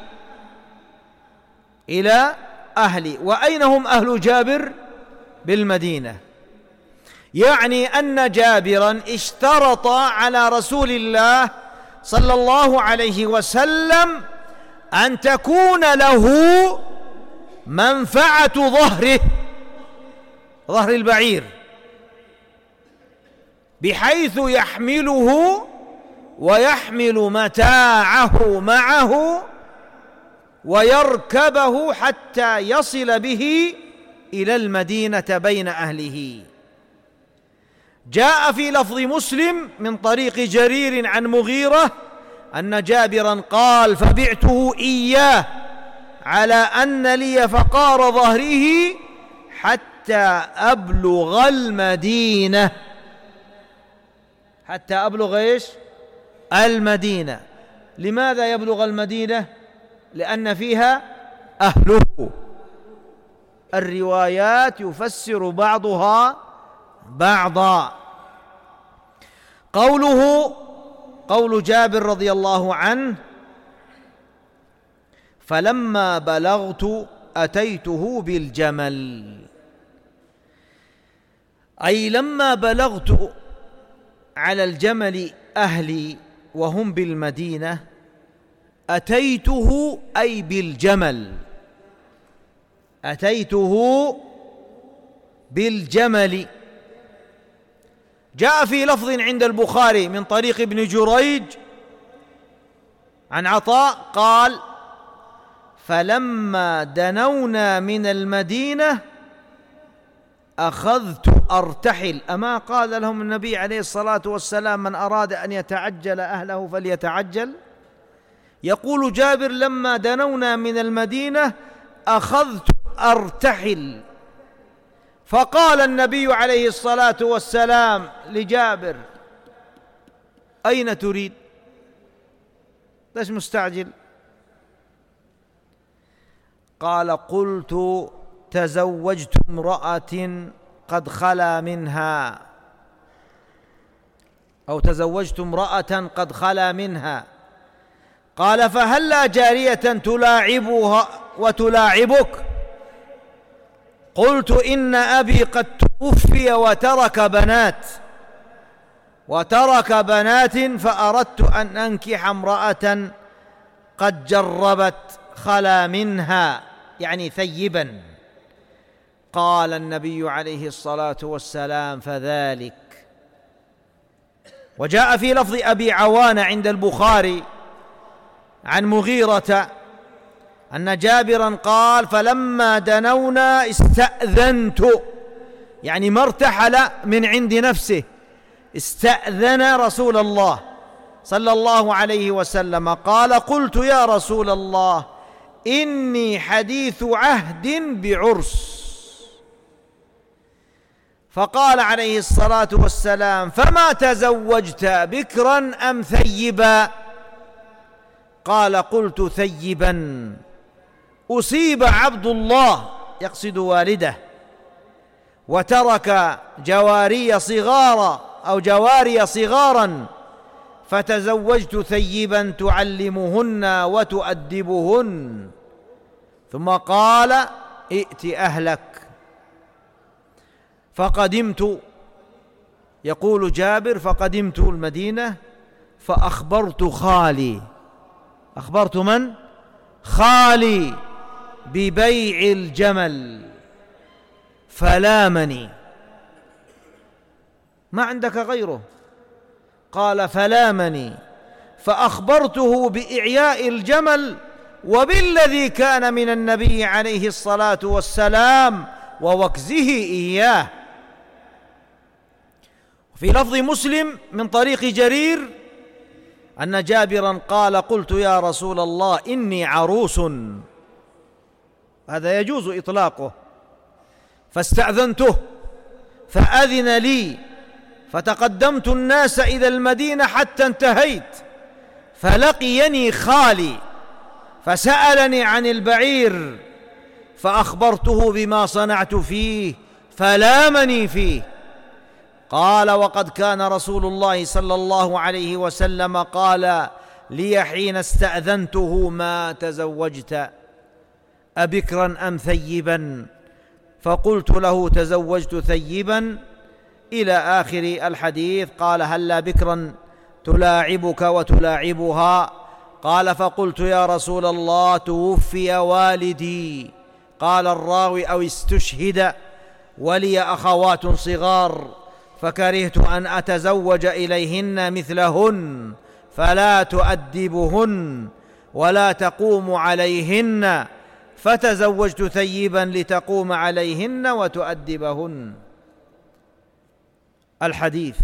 إلى أهلي، وأين هم أهل جابر؟ بالمدينة. يعني أن جابرا اشترط على رسول الله صلى الله عليه وسلم أن تكون له منفعة ظهر البعير، بحيث يحمله ويحمل متاعه معه ويركبه حتى يصل به إلى المدينة بين أهله. جاء في لفظ مسلم من طريق جرير عن مغيرة أن جابرا قال: فبعته إياه على أن لي فقار ظهره حتى أبلغ المدينة. حتى أبلغ إيش؟ المدينة. لماذا يبلغ المدينة؟ لأن فيها أهله. الروايات يفسر بعضها بعضا. قول جابر رضي الله عنه: فلما بلغت أتيته بالجمل، أي لما بلغت على الجمل أهلي وهم بالمدينة أتيته، أي بالجمل، أتيته بالجمل. جاء في لفظ عند البخاري من طريق ابن جريج عن عطاء قال: فلما دنونا من المدينة أخذت أرتحل. أما قال لهم النبي عليه الصلاة والسلام: من أراد أن يتعجل أهله فليتعجل؟ يقول جابر: لما دنونا من المدينة أخذت أرتحل. فقال النبي عليه الصلاة والسلام لجابر: أين تريد؟ ليش مستعجل؟ قال: قلت تزوجت امرأة قد خلا منها، أو تزوجت امرأة قد خلا منها. قال: فهلا جارية تلاعبها وتلاعبك؟ قلت: إن أبي قد توفي وترك بنات فأردت أن أنكح امرأة قد جربت خلا منها، يعني ثيبا. قال النبي عليه الصلاة والسلام: فذلك. وجاء في لفظ أبي عوانة عند البخاري عن مغيرة أن جابرا قال: فلما دنونا استأذنت، يعني ما ارتحل من عند نفسه، استأذن رسول الله صلى الله عليه وسلم. قال: قلت: يا رسول الله، إني حديث عهد بعرس. فقال عليه الصلاة والسلام: فما تزوجت بكرا أم ثيبا؟ قال: قلت ثيبا. أصيب عبد الله، يقصد والده، وترك جواري صغارا فتزوجت ثيبا تعلمهن وتؤدبهن. ثم قال: ائت أهلك. فقدمت، يقول جابر: فقدمت المدينة فأخبرت خالي. أخبرت من؟ خالي ببيع الجمل، فلامني. ما عندك غيره؟ قال: فلامني، فأخبرته بإعياء الجمل وبالذي كان من النبي عليه الصلاة والسلام ووكزه إياه. في لفظ مسلم من طريق جرير أن جابرا قال: قلت: يا رسول الله، إني عروس. هذا يجوز إطلاقه. فاستأذنته فأذن لي، فتقدمت الناس إلى المدينة حتى انتهيت، فلقيني خالي فسألني عن البعير فأخبرته بما صنعت فيه فلامني فيه. قال: وقد كان رسول الله صلى الله عليه وسلم قال لي حين استأذنته: ما تزوجت أبكرا أم ثيبا؟ فقلت له: تزوجت ثيبا، إلى آخر الحديث. قال: هلا بكرا تلاعبك وتلاعبها؟ قال: فقلت: يا رسول الله، توفي والدي. قال الراوي: أو استشهد، ولي أخوات صغار، فكرهت أن أتزوج إليهن مثلهن، فلا تؤدبهن ولا تقوم عليهن، فتزوجت ثيبا لتقوم عليهن وتؤدبهن. الحديث.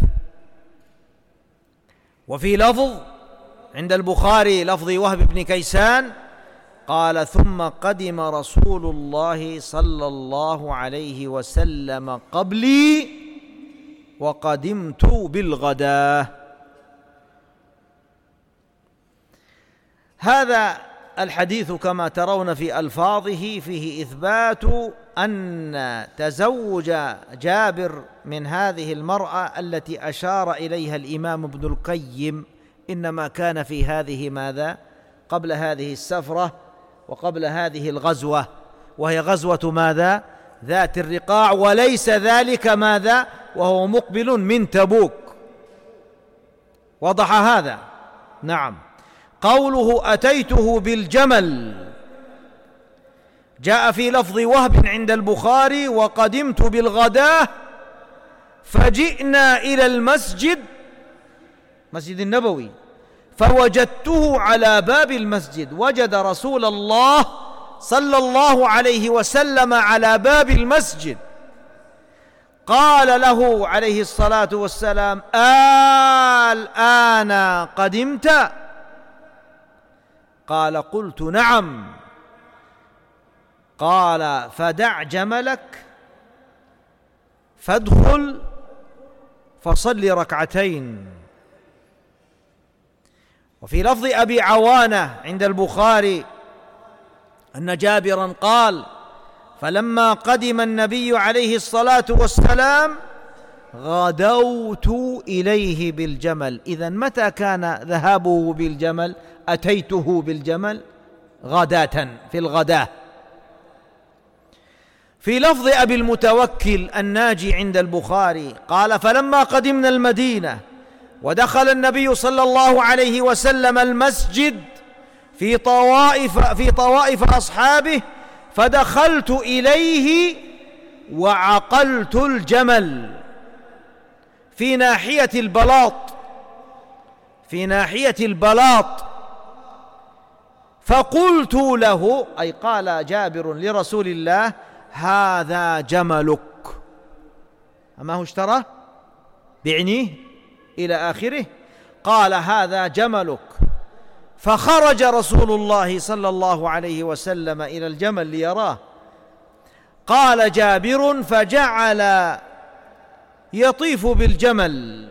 وفي لفظ عند البخاري لفظ وهب بن كيسان قال: ثم قدم رسول الله صلى الله عليه وسلم قبلي وقدمت بالغداة. هذا الحديث كما ترون في ألفاظه فيه إثبات أن تزوج جابر من هذه المرأة التي أشار إليها الإمام ابن القيم إنما كان في هذه ماذا؟ قبل هذه السفرة وقبل هذه الغزوة، وهي غزوة ماذا؟ ذات الرقاع، وليس ذلك ماذا؟ وهو مقبل من تبوك. وضح هذا؟ نعم. قوله: أتيته بالجمل، جاء في لفظ وهب عند البخاري: وقدمت بالغداة، فجئنا إلى المسجد، مسجد النبوي، فوجدته على باب المسجد. وجد رسول الله صلى الله عليه وسلم على باب المسجد. قال له عليه الصلاة والسلام: الآن قدمت؟ قال: قلت: نعم. قال: فدع جملك فادخل فصل ركعتين. وفي لفظ أبي عوانة عند البخاري أن جابرا قال: فلما قدم النبي عليه الصلاة والسلام غدوت إليه بالجمل. إذن متى كان ذهابه بالجمل؟ أتيته بالجمل غداة، في الغداة. في لفظ أبي المتوكل الناجي عند البخاري قال: فلما قدمنا المدينة ودخل النبي صلى الله عليه وسلم المسجد في طوائف أصحابه، فدخلت إليه وعقلت الجمل في ناحية البلاط، فقلت له، أي قال جابر لرسول الله: هذا جملك. أما هو اشترى بعنيه إلى آخره. قال: هذا جملك. فخرج رسول الله صلى الله عليه وسلم إلى الجمل ليراه. قال جابر: فجعل يطيف بالجمل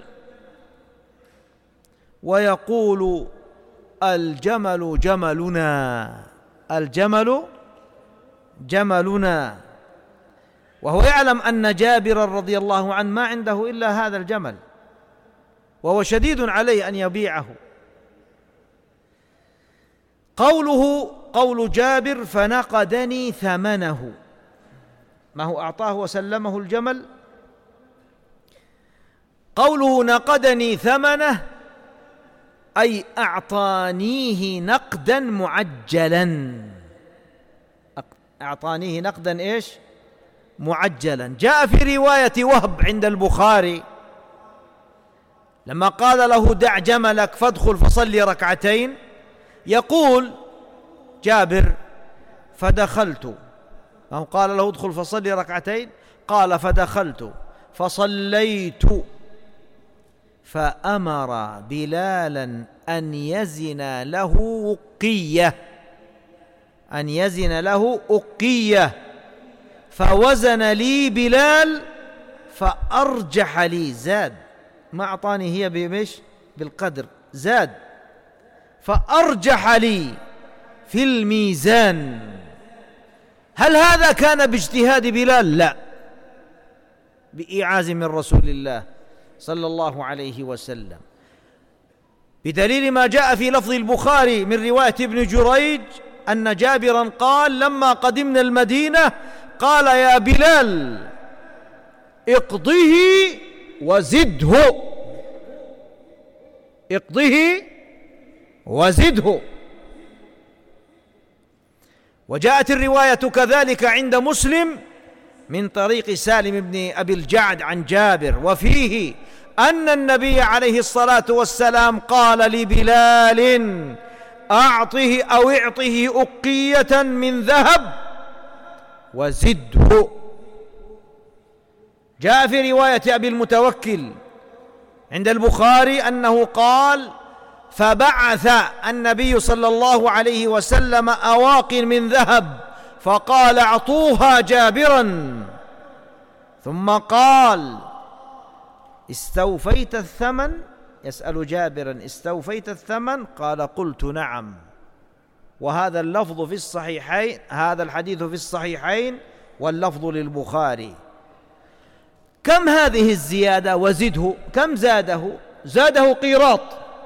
ويقول: الجمل جملنا، الجمل جملنا، وهو يعلم أن جابر رضي الله عنه ما عنده إلا هذا الجمل، وهو شديد عليه أن يبيعه. قول جابر: فنقدني ثمنه، ما هو أعطاه وسلمه الجمل. قوله نقدني ثمنه أي أعطانيه نقدا معجلا، أعطانيه نقدا إيش؟ معجلا. جاء في رواية وهب عند البخاري لما قال له: دع جملك فادخل فصلي ركعتين، يقول جابر: فدخلت، أو قال له: ادخل فصلي ركعتين، قال: فدخلت فصليت، فأمر بلالا أن يزن له أقية، فوزن لي بلال فأرجح لي، زاد، ما أعطاني هي بالقدر، زاد، فأرجح لي في الميزان. هل هذا كان باجتهاد بلال؟ لا، بإيعاز من رسول الله صلى الله عليه وسلم، بدليل ما جاء في لفظ البخاري من رواية ابن جريج أن جابرا قال: لما قدمنا المدينة قال: يا بلال اقضه وزده، اقضه وزده. وجاءت الرواية كذلك عند مسلم من طريق سالم بن أبي الجعد عن جابر، وفيه أن النبي عليه الصلاة والسلام قال لبلال: أعطه أو اعطه أقية من ذهب وزده. جاء في رواية أبي المتوكل عند البخاري أنه قال: فبعث النبي صلى الله عليه وسلم أواق من ذهب فقال: اعطوها جابرا، ثم قال: استوفيت الثمن؟ يسأل جابرا: استوفيت الثمن؟ قال: قلت نعم. وهذا اللفظ في الصحيحين، هذا الحديث في الصحيحين واللفظ للبخاري. كم هذه الزيادة وزده؟ كم زاده؟ زاده قيراط،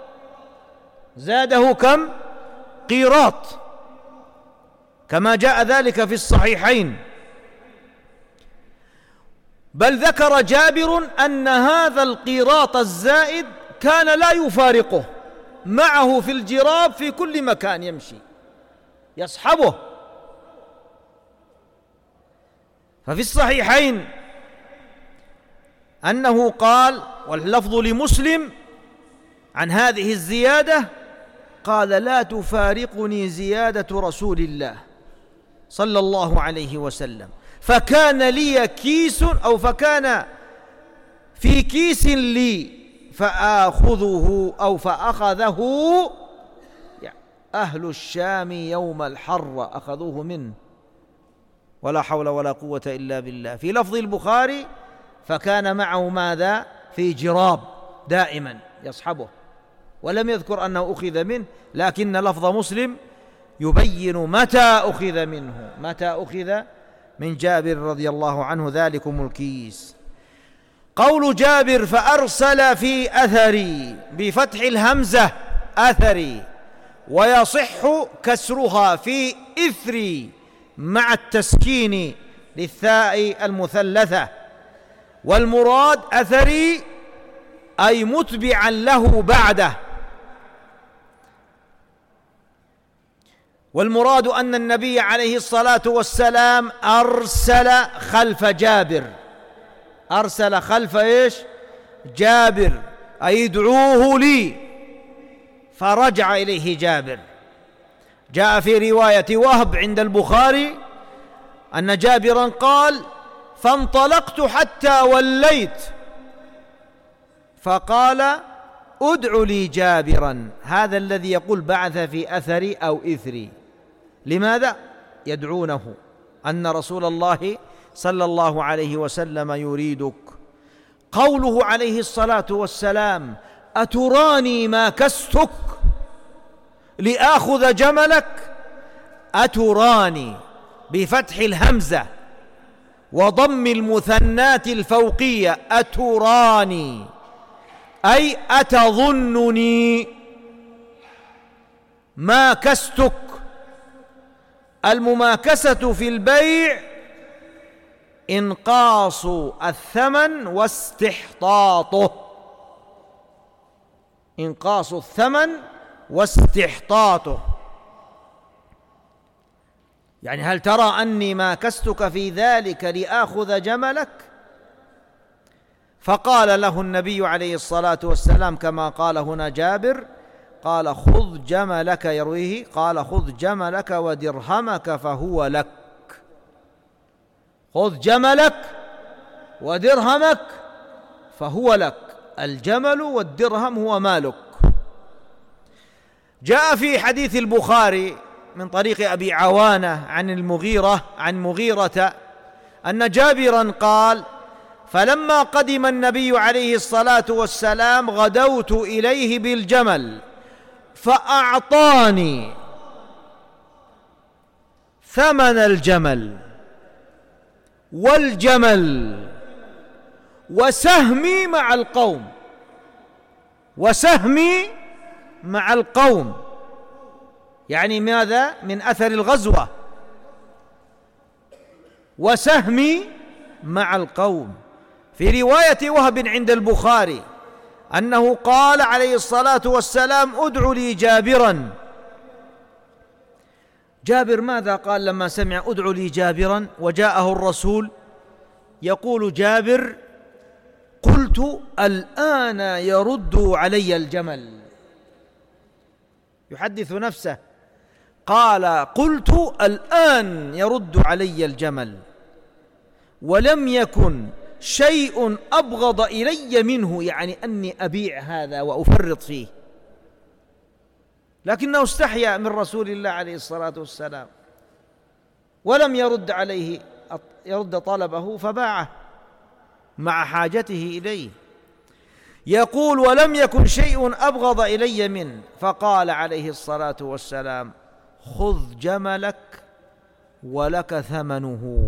زاده كم؟ قيراط، كما جاء ذلك في الصحيحين. بل ذكر جابر أن هذا القيراط الزائد كان لا يفارقه، معه في الجراب في كل مكان يمشي، يصحبه. ففي الصحيحين أنه قال، واللفظ لمسلم عن هذه الزيادة، قال: لا تفارقني زيادة رسول الله صلى الله عليه وسلم، فكان لي كيس، أو فكان في كيس لي فآخذه أو فأخذه أهل الشام يوم الحر، أخذوه منه، ولا حول ولا قوة إلا بالله. في لفظ البخاري: فكان معه ماذا؟ في جراب دائما يصحبه، ولم يذكر أنه أخذ منه، لكن لفظ مسلم يبين متى أخذ منه، متى أخذ من جابر رضي الله عنه ذلكم الكيس. قول جابر: فأرسل في أثري بفتح الهمزة أثري، ويصح كسرها في إثري مع التسكين للثاء المثلثة، والمراد أثري أي متبعا له بعده. والمراد أن النبي عليه الصلاة والسلام أرسل خلف جابر، أرسل خلف إيش؟ جابر، أي ادعوه لي، فرجع إليه جابر. جاء في رواية وهب عند البخاري أن جابرا قال: فانطلقت حتى وليت، فقال: ادع لي جابرا. هذا الذي يقول بعث في أثري أو إثري، لماذا؟ يدعونه أن رسول الله صلى الله عليه وسلم يريدك. قوله عليه الصلاة والسلام: أتراني ما كستك لآخذ جملك، أتراني بفتح الهمزة وضم المثنات الفوقية، أتراني أي أتظنني ما كستك. المماكسة في البيع إنقاص الثمن واستحطاطه، إنقاص الثمن واستحطاطه. يعني هل ترى أني ماكستك في ذلك لآخذ جملك؟ فقال له النبي عليه الصلاة والسلام كما قال هنا جابر، قال: خذ جملك، يرويه قال: خذ جملك ودرهمك فهو لك. خذ جملك ودرهمك فهو لك، الجمل والدرهم هو مالك. جاء في حديث البخاري من طريق أبي عوانة عن مغيرة أن جابرا قال: فلما قدم النبي عليه الصلاة والسلام غدوت إليه بالجمل فأعطاني ثمن الجمل والجمل وسهمي مع القوم، وسهمي مع القوم، يعني ماذا؟ من أثر الغزوة، وسهمي مع القوم. في رواية وهب عند البخاري أنه قال عليه الصلاة والسلام: ادع لي جابرا. جابر ماذا قال لما سمع ادع لي جابرا وجاءه الرسول؟ يقول جابر: قلت الآن يرد علي الجمل. يحدث نفسه، قال: قلت الآن يرد علي الجمل، ولم يكن شيء أبغض إلي منه، يعني أني أبيع هذا وأفرط فيه، لكنه استحيا من رسول الله عليه الصلاة والسلام ولم يرد طلبه فباعه مع حاجته إليه. يقول: ولم يكن شيء أبغض إلي منه، فقال عليه الصلاة والسلام: خذ جملك ولك ثمنه.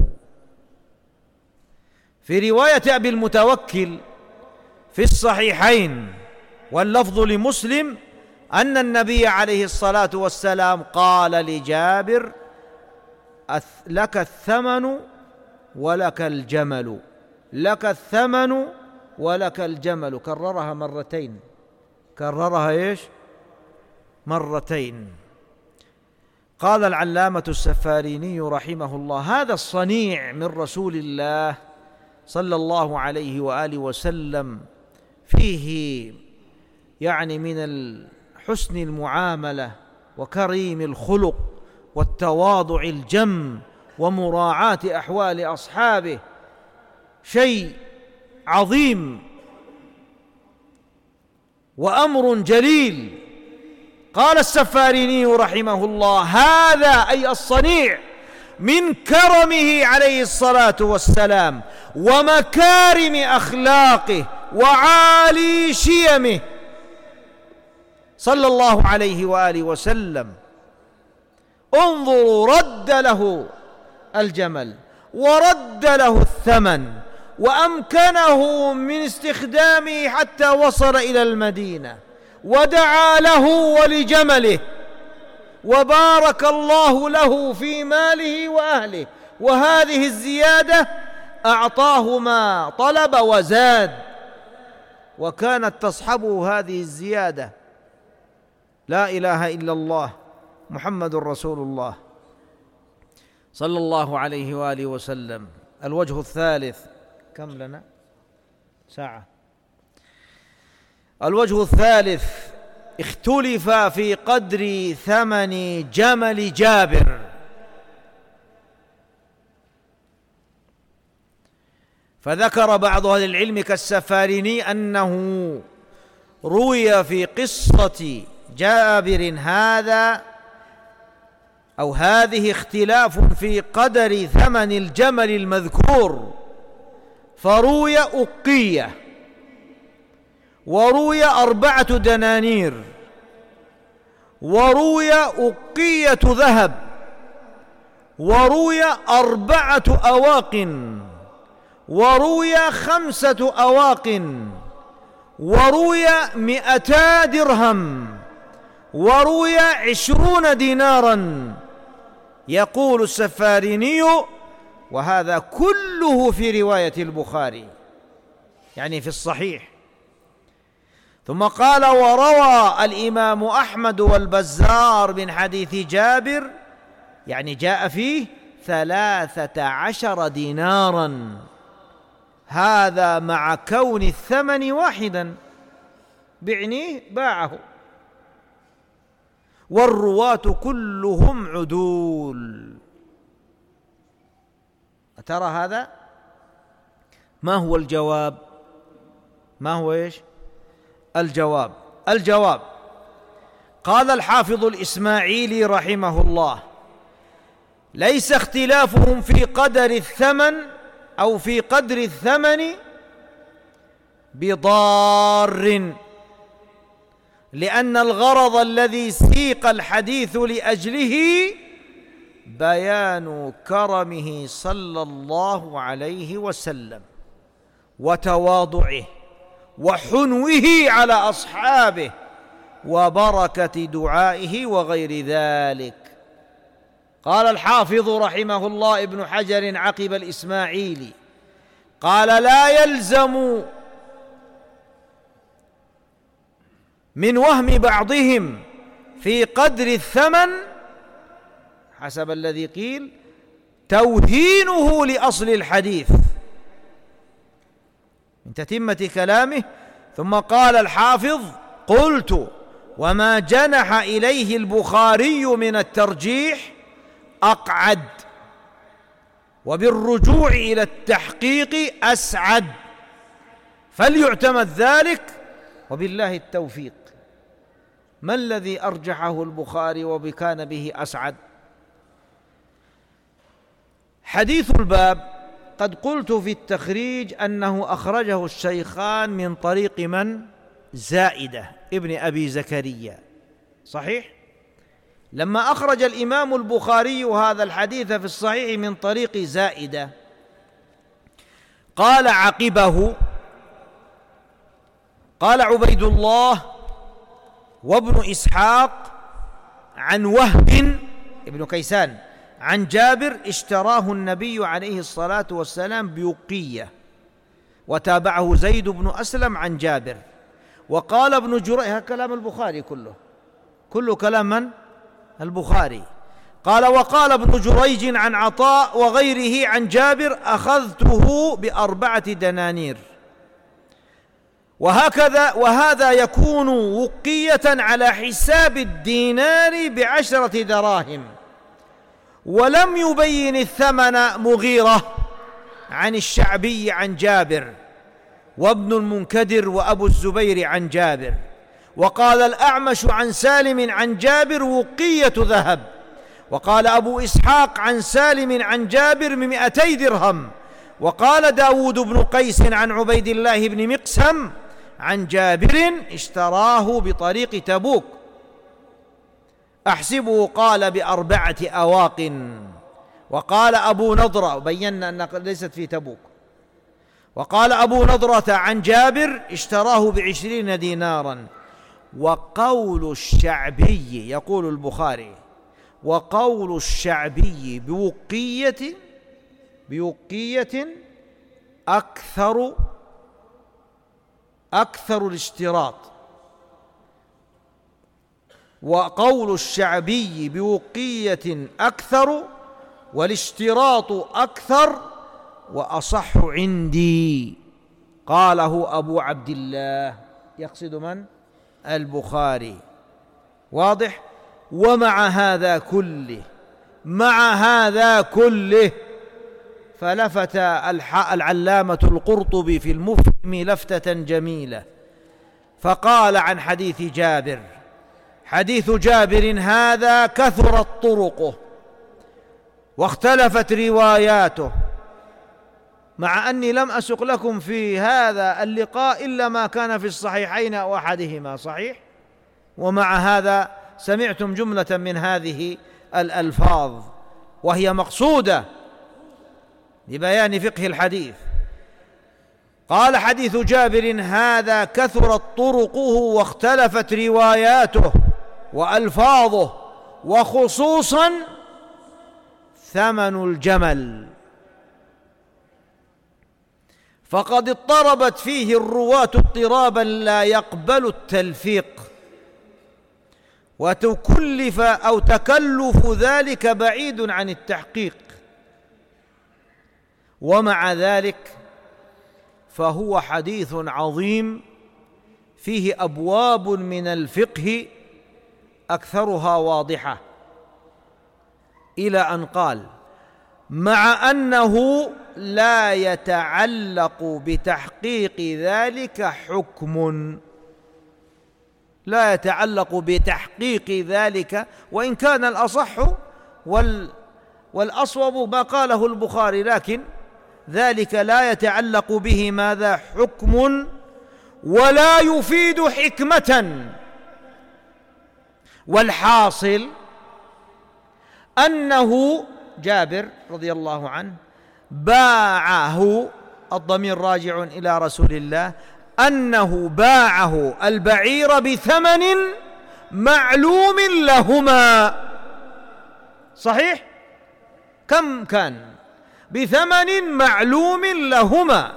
في رواية أبي المتوكل في الصحيحين واللفظ لمسلم أن النبي عليه الصلاة والسلام قال لجابر: لك الثمن ولك الجمل، لك الثمن ولك الجمل. كررها مرتين، كررها إيش؟ مرتين. قال العلامة السفاريني رحمه الله: هذا الصنيع من رسول الله صلى الله عليه وآله وسلم فيه يعني من حسن المعاملة وكريم الخلق والتواضع الجم ومراعاة أحوال أصحابه، شيء عظيم وأمر جليل. قال السفاريني رحمه الله: هذا أي الصنيع من كرمه عليه الصلاة والسلام ومكارم أخلاقه وعالي شيمه صلى الله عليه وآله وسلم. انظروا، رد له الجمل ورد له الثمن وأمكنه من استخدامه حتى وصل إلى المدينة، ودعا له ولجمله، وبارك الله له في ماله وأهله، وهذه الزيادة أعطاه ما طلب وزاد، وكانت تصحبه هذه الزيادة لا إله إلا الله محمد رسول الله صلى الله عليه وآله وسلم. الوجه الثالث، كم لنا؟ ساعة. الوجه الثالث: اختلف في قدر ثمن جمل جابر. فذكر بعض أهل العلم كالسفاريني أنه روي في قصة جابر هذا أو هذه اختلاف في قدر ثمن الجمل المذكور، فروي أقية، وروي 4 دنانير، وروي أقية ذهب، وروي 4 أواق، وروي 5 أواق، وروي 200 درهم، وروي 20 دينارا. يقول السفاريني: وهذا كله في رواية البخاري، يعني في الصحيح. ثم قال: وروى الإمام أحمد والبزار من حديث جابر، يعني جاء فيه 13 دينارا، هذا مع كون الثمن واحدا، بعنيه باعه، والرواة كلهم عدول. أترى هذا؟ ما هو الجواب؟ ما هو إيش الجواب؟ قال الحافظ الإسماعيلي رحمه الله: ليس اختلافهم في قدر الثمن أو في قدر الثمن بضار، لأن الغرض الذي سيق الحديث لأجله بيان كرمه صلى الله عليه وسلم وتواضعه وحنوه على أصحابه وبركة دعائه وغير ذلك. قال الحافظ رحمه الله ابن حجر عقب الإسماعيلي قال: لا يلزم من وهم بعضهم في قدر الثمن حسب الذي قيل توهينه لأصل الحديث، من تتمة كلامه. ثم قال الحافظ: قلت: وما جنح إليه البخاري من الترجيح أقعد، وبالرجوع إلى التحقيق أسعد، فليعتمد ذلك وبالله التوفيق. ما الذي أرجحه البخاري وكان به أسعد؟ حديث الباب قد قلت في التخريج أنه أخرجه الشيخان من طريق من؟ زائدة ابن أبي زكريا، صحيح؟ لما أخرج الإمام البخاري هذا الحديث في الصحيح من طريق زائدة قال عقبه: قال عبيد الله وابن إسحاق عن وهب ابن كيسان عن جابر اشتراه النبي عليه الصلاة والسلام بوقية، وتابعه زيد بن أسلم عن جابر. وقال ابن جريج، كلام البخاري كله كلام من؟ البخاري. قال: وقال ابن جريج عن عطاء وغيره عن جابر: أخذته ب4 دنانير. وهذا يكون وقية على حساب الدينار ب10 دراهم. ولم يبين الثمن مغيرة عن الشعبي عن جابر، وابن المنكدر وأبو الزبير عن جابر. وقال الأعمش عن سالم عن جابر: وقية ذهب. وقال أبو إسحاق عن سالم عن جابر 200 درهم. وقال داود بن قيس عن عبيد الله بن مقسم عن جابر اشتراه بطريق تبوك، أحسبه قال ب4 أواق. وقال أبو نضرة، وبينا أنها ليست في تبوك. وقال أبو نضرة عن جابر اشتراه ب20 دينارا. وقول الشعبي، يقول البخاري: وقول الشعبي بوقية أكثر الاشتراط. وقول الشعبي بوقية أكثر والاشتراط أكثر وأصح عندي. قاله أبو عبد الله، يقصد من؟ البخاري. واضح؟ ومع هذا كله فلفت العلامة القرطبي في المفهم لفتة جميلة، فقال عن حديث جابر: حديث جابر هذا كثرت طرقه واختلفت رواياته، مع أني لم أسق لكم في هذا اللقاء إلا ما كان في الصحيحين أو أحدهما، صحيح؟ ومع هذا سمعتم جملة من هذه الألفاظ وهي مقصودة لبيان فقه الحديث. قال: حديث جابر هذا كثرت طرقه واختلفت رواياته وألفاظه، وخصوصا ثمن الجمل، فقد اضطربت فيه الرواة اضطرابا لا يقبل التلفيق، وتكلف أو تكلف ذلك بعيد عن التحقيق. ومع ذلك فهو حديث عظيم فيه أبواب من الفقه أكثرها واضحة، إلى أن قال: مع أنه لا يتعلق بتحقيق ذلك حكم، لا يتعلق بتحقيق ذلك، وإن كان الأصح والأصوب ما قاله البخاري، لكن ذلك لا يتعلق به ماذا؟ حكم، ولا يفيد حكمة والحاصل أنه جابر رضي الله عنه باعه، الضمير راجع إلى رسول الله، أنه باعه البعير بثمن معلوم لهما. صحيح؟ كم كان؟ بثمن معلوم لهما،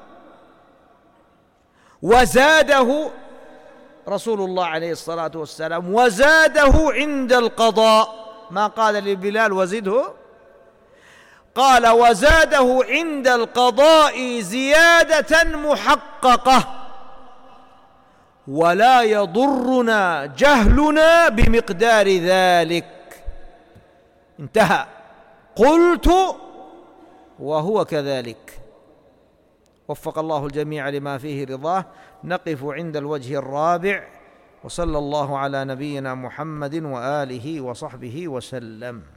وزاده رسول الله عليه الصلاة والسلام، وزاده عند القضاء. ما قال لبلال وزده، قال وزاده عند القضاء زيادة محققة، ولا يضرنا جهلنا بمقدار ذلك. انتهى. قلت وهو كذلك. وفق الله الجميع لما فيه رضاه. نقف عند الوجه الرابع، وصلى الله على نبينا محمد وآله وصحبه وسلم.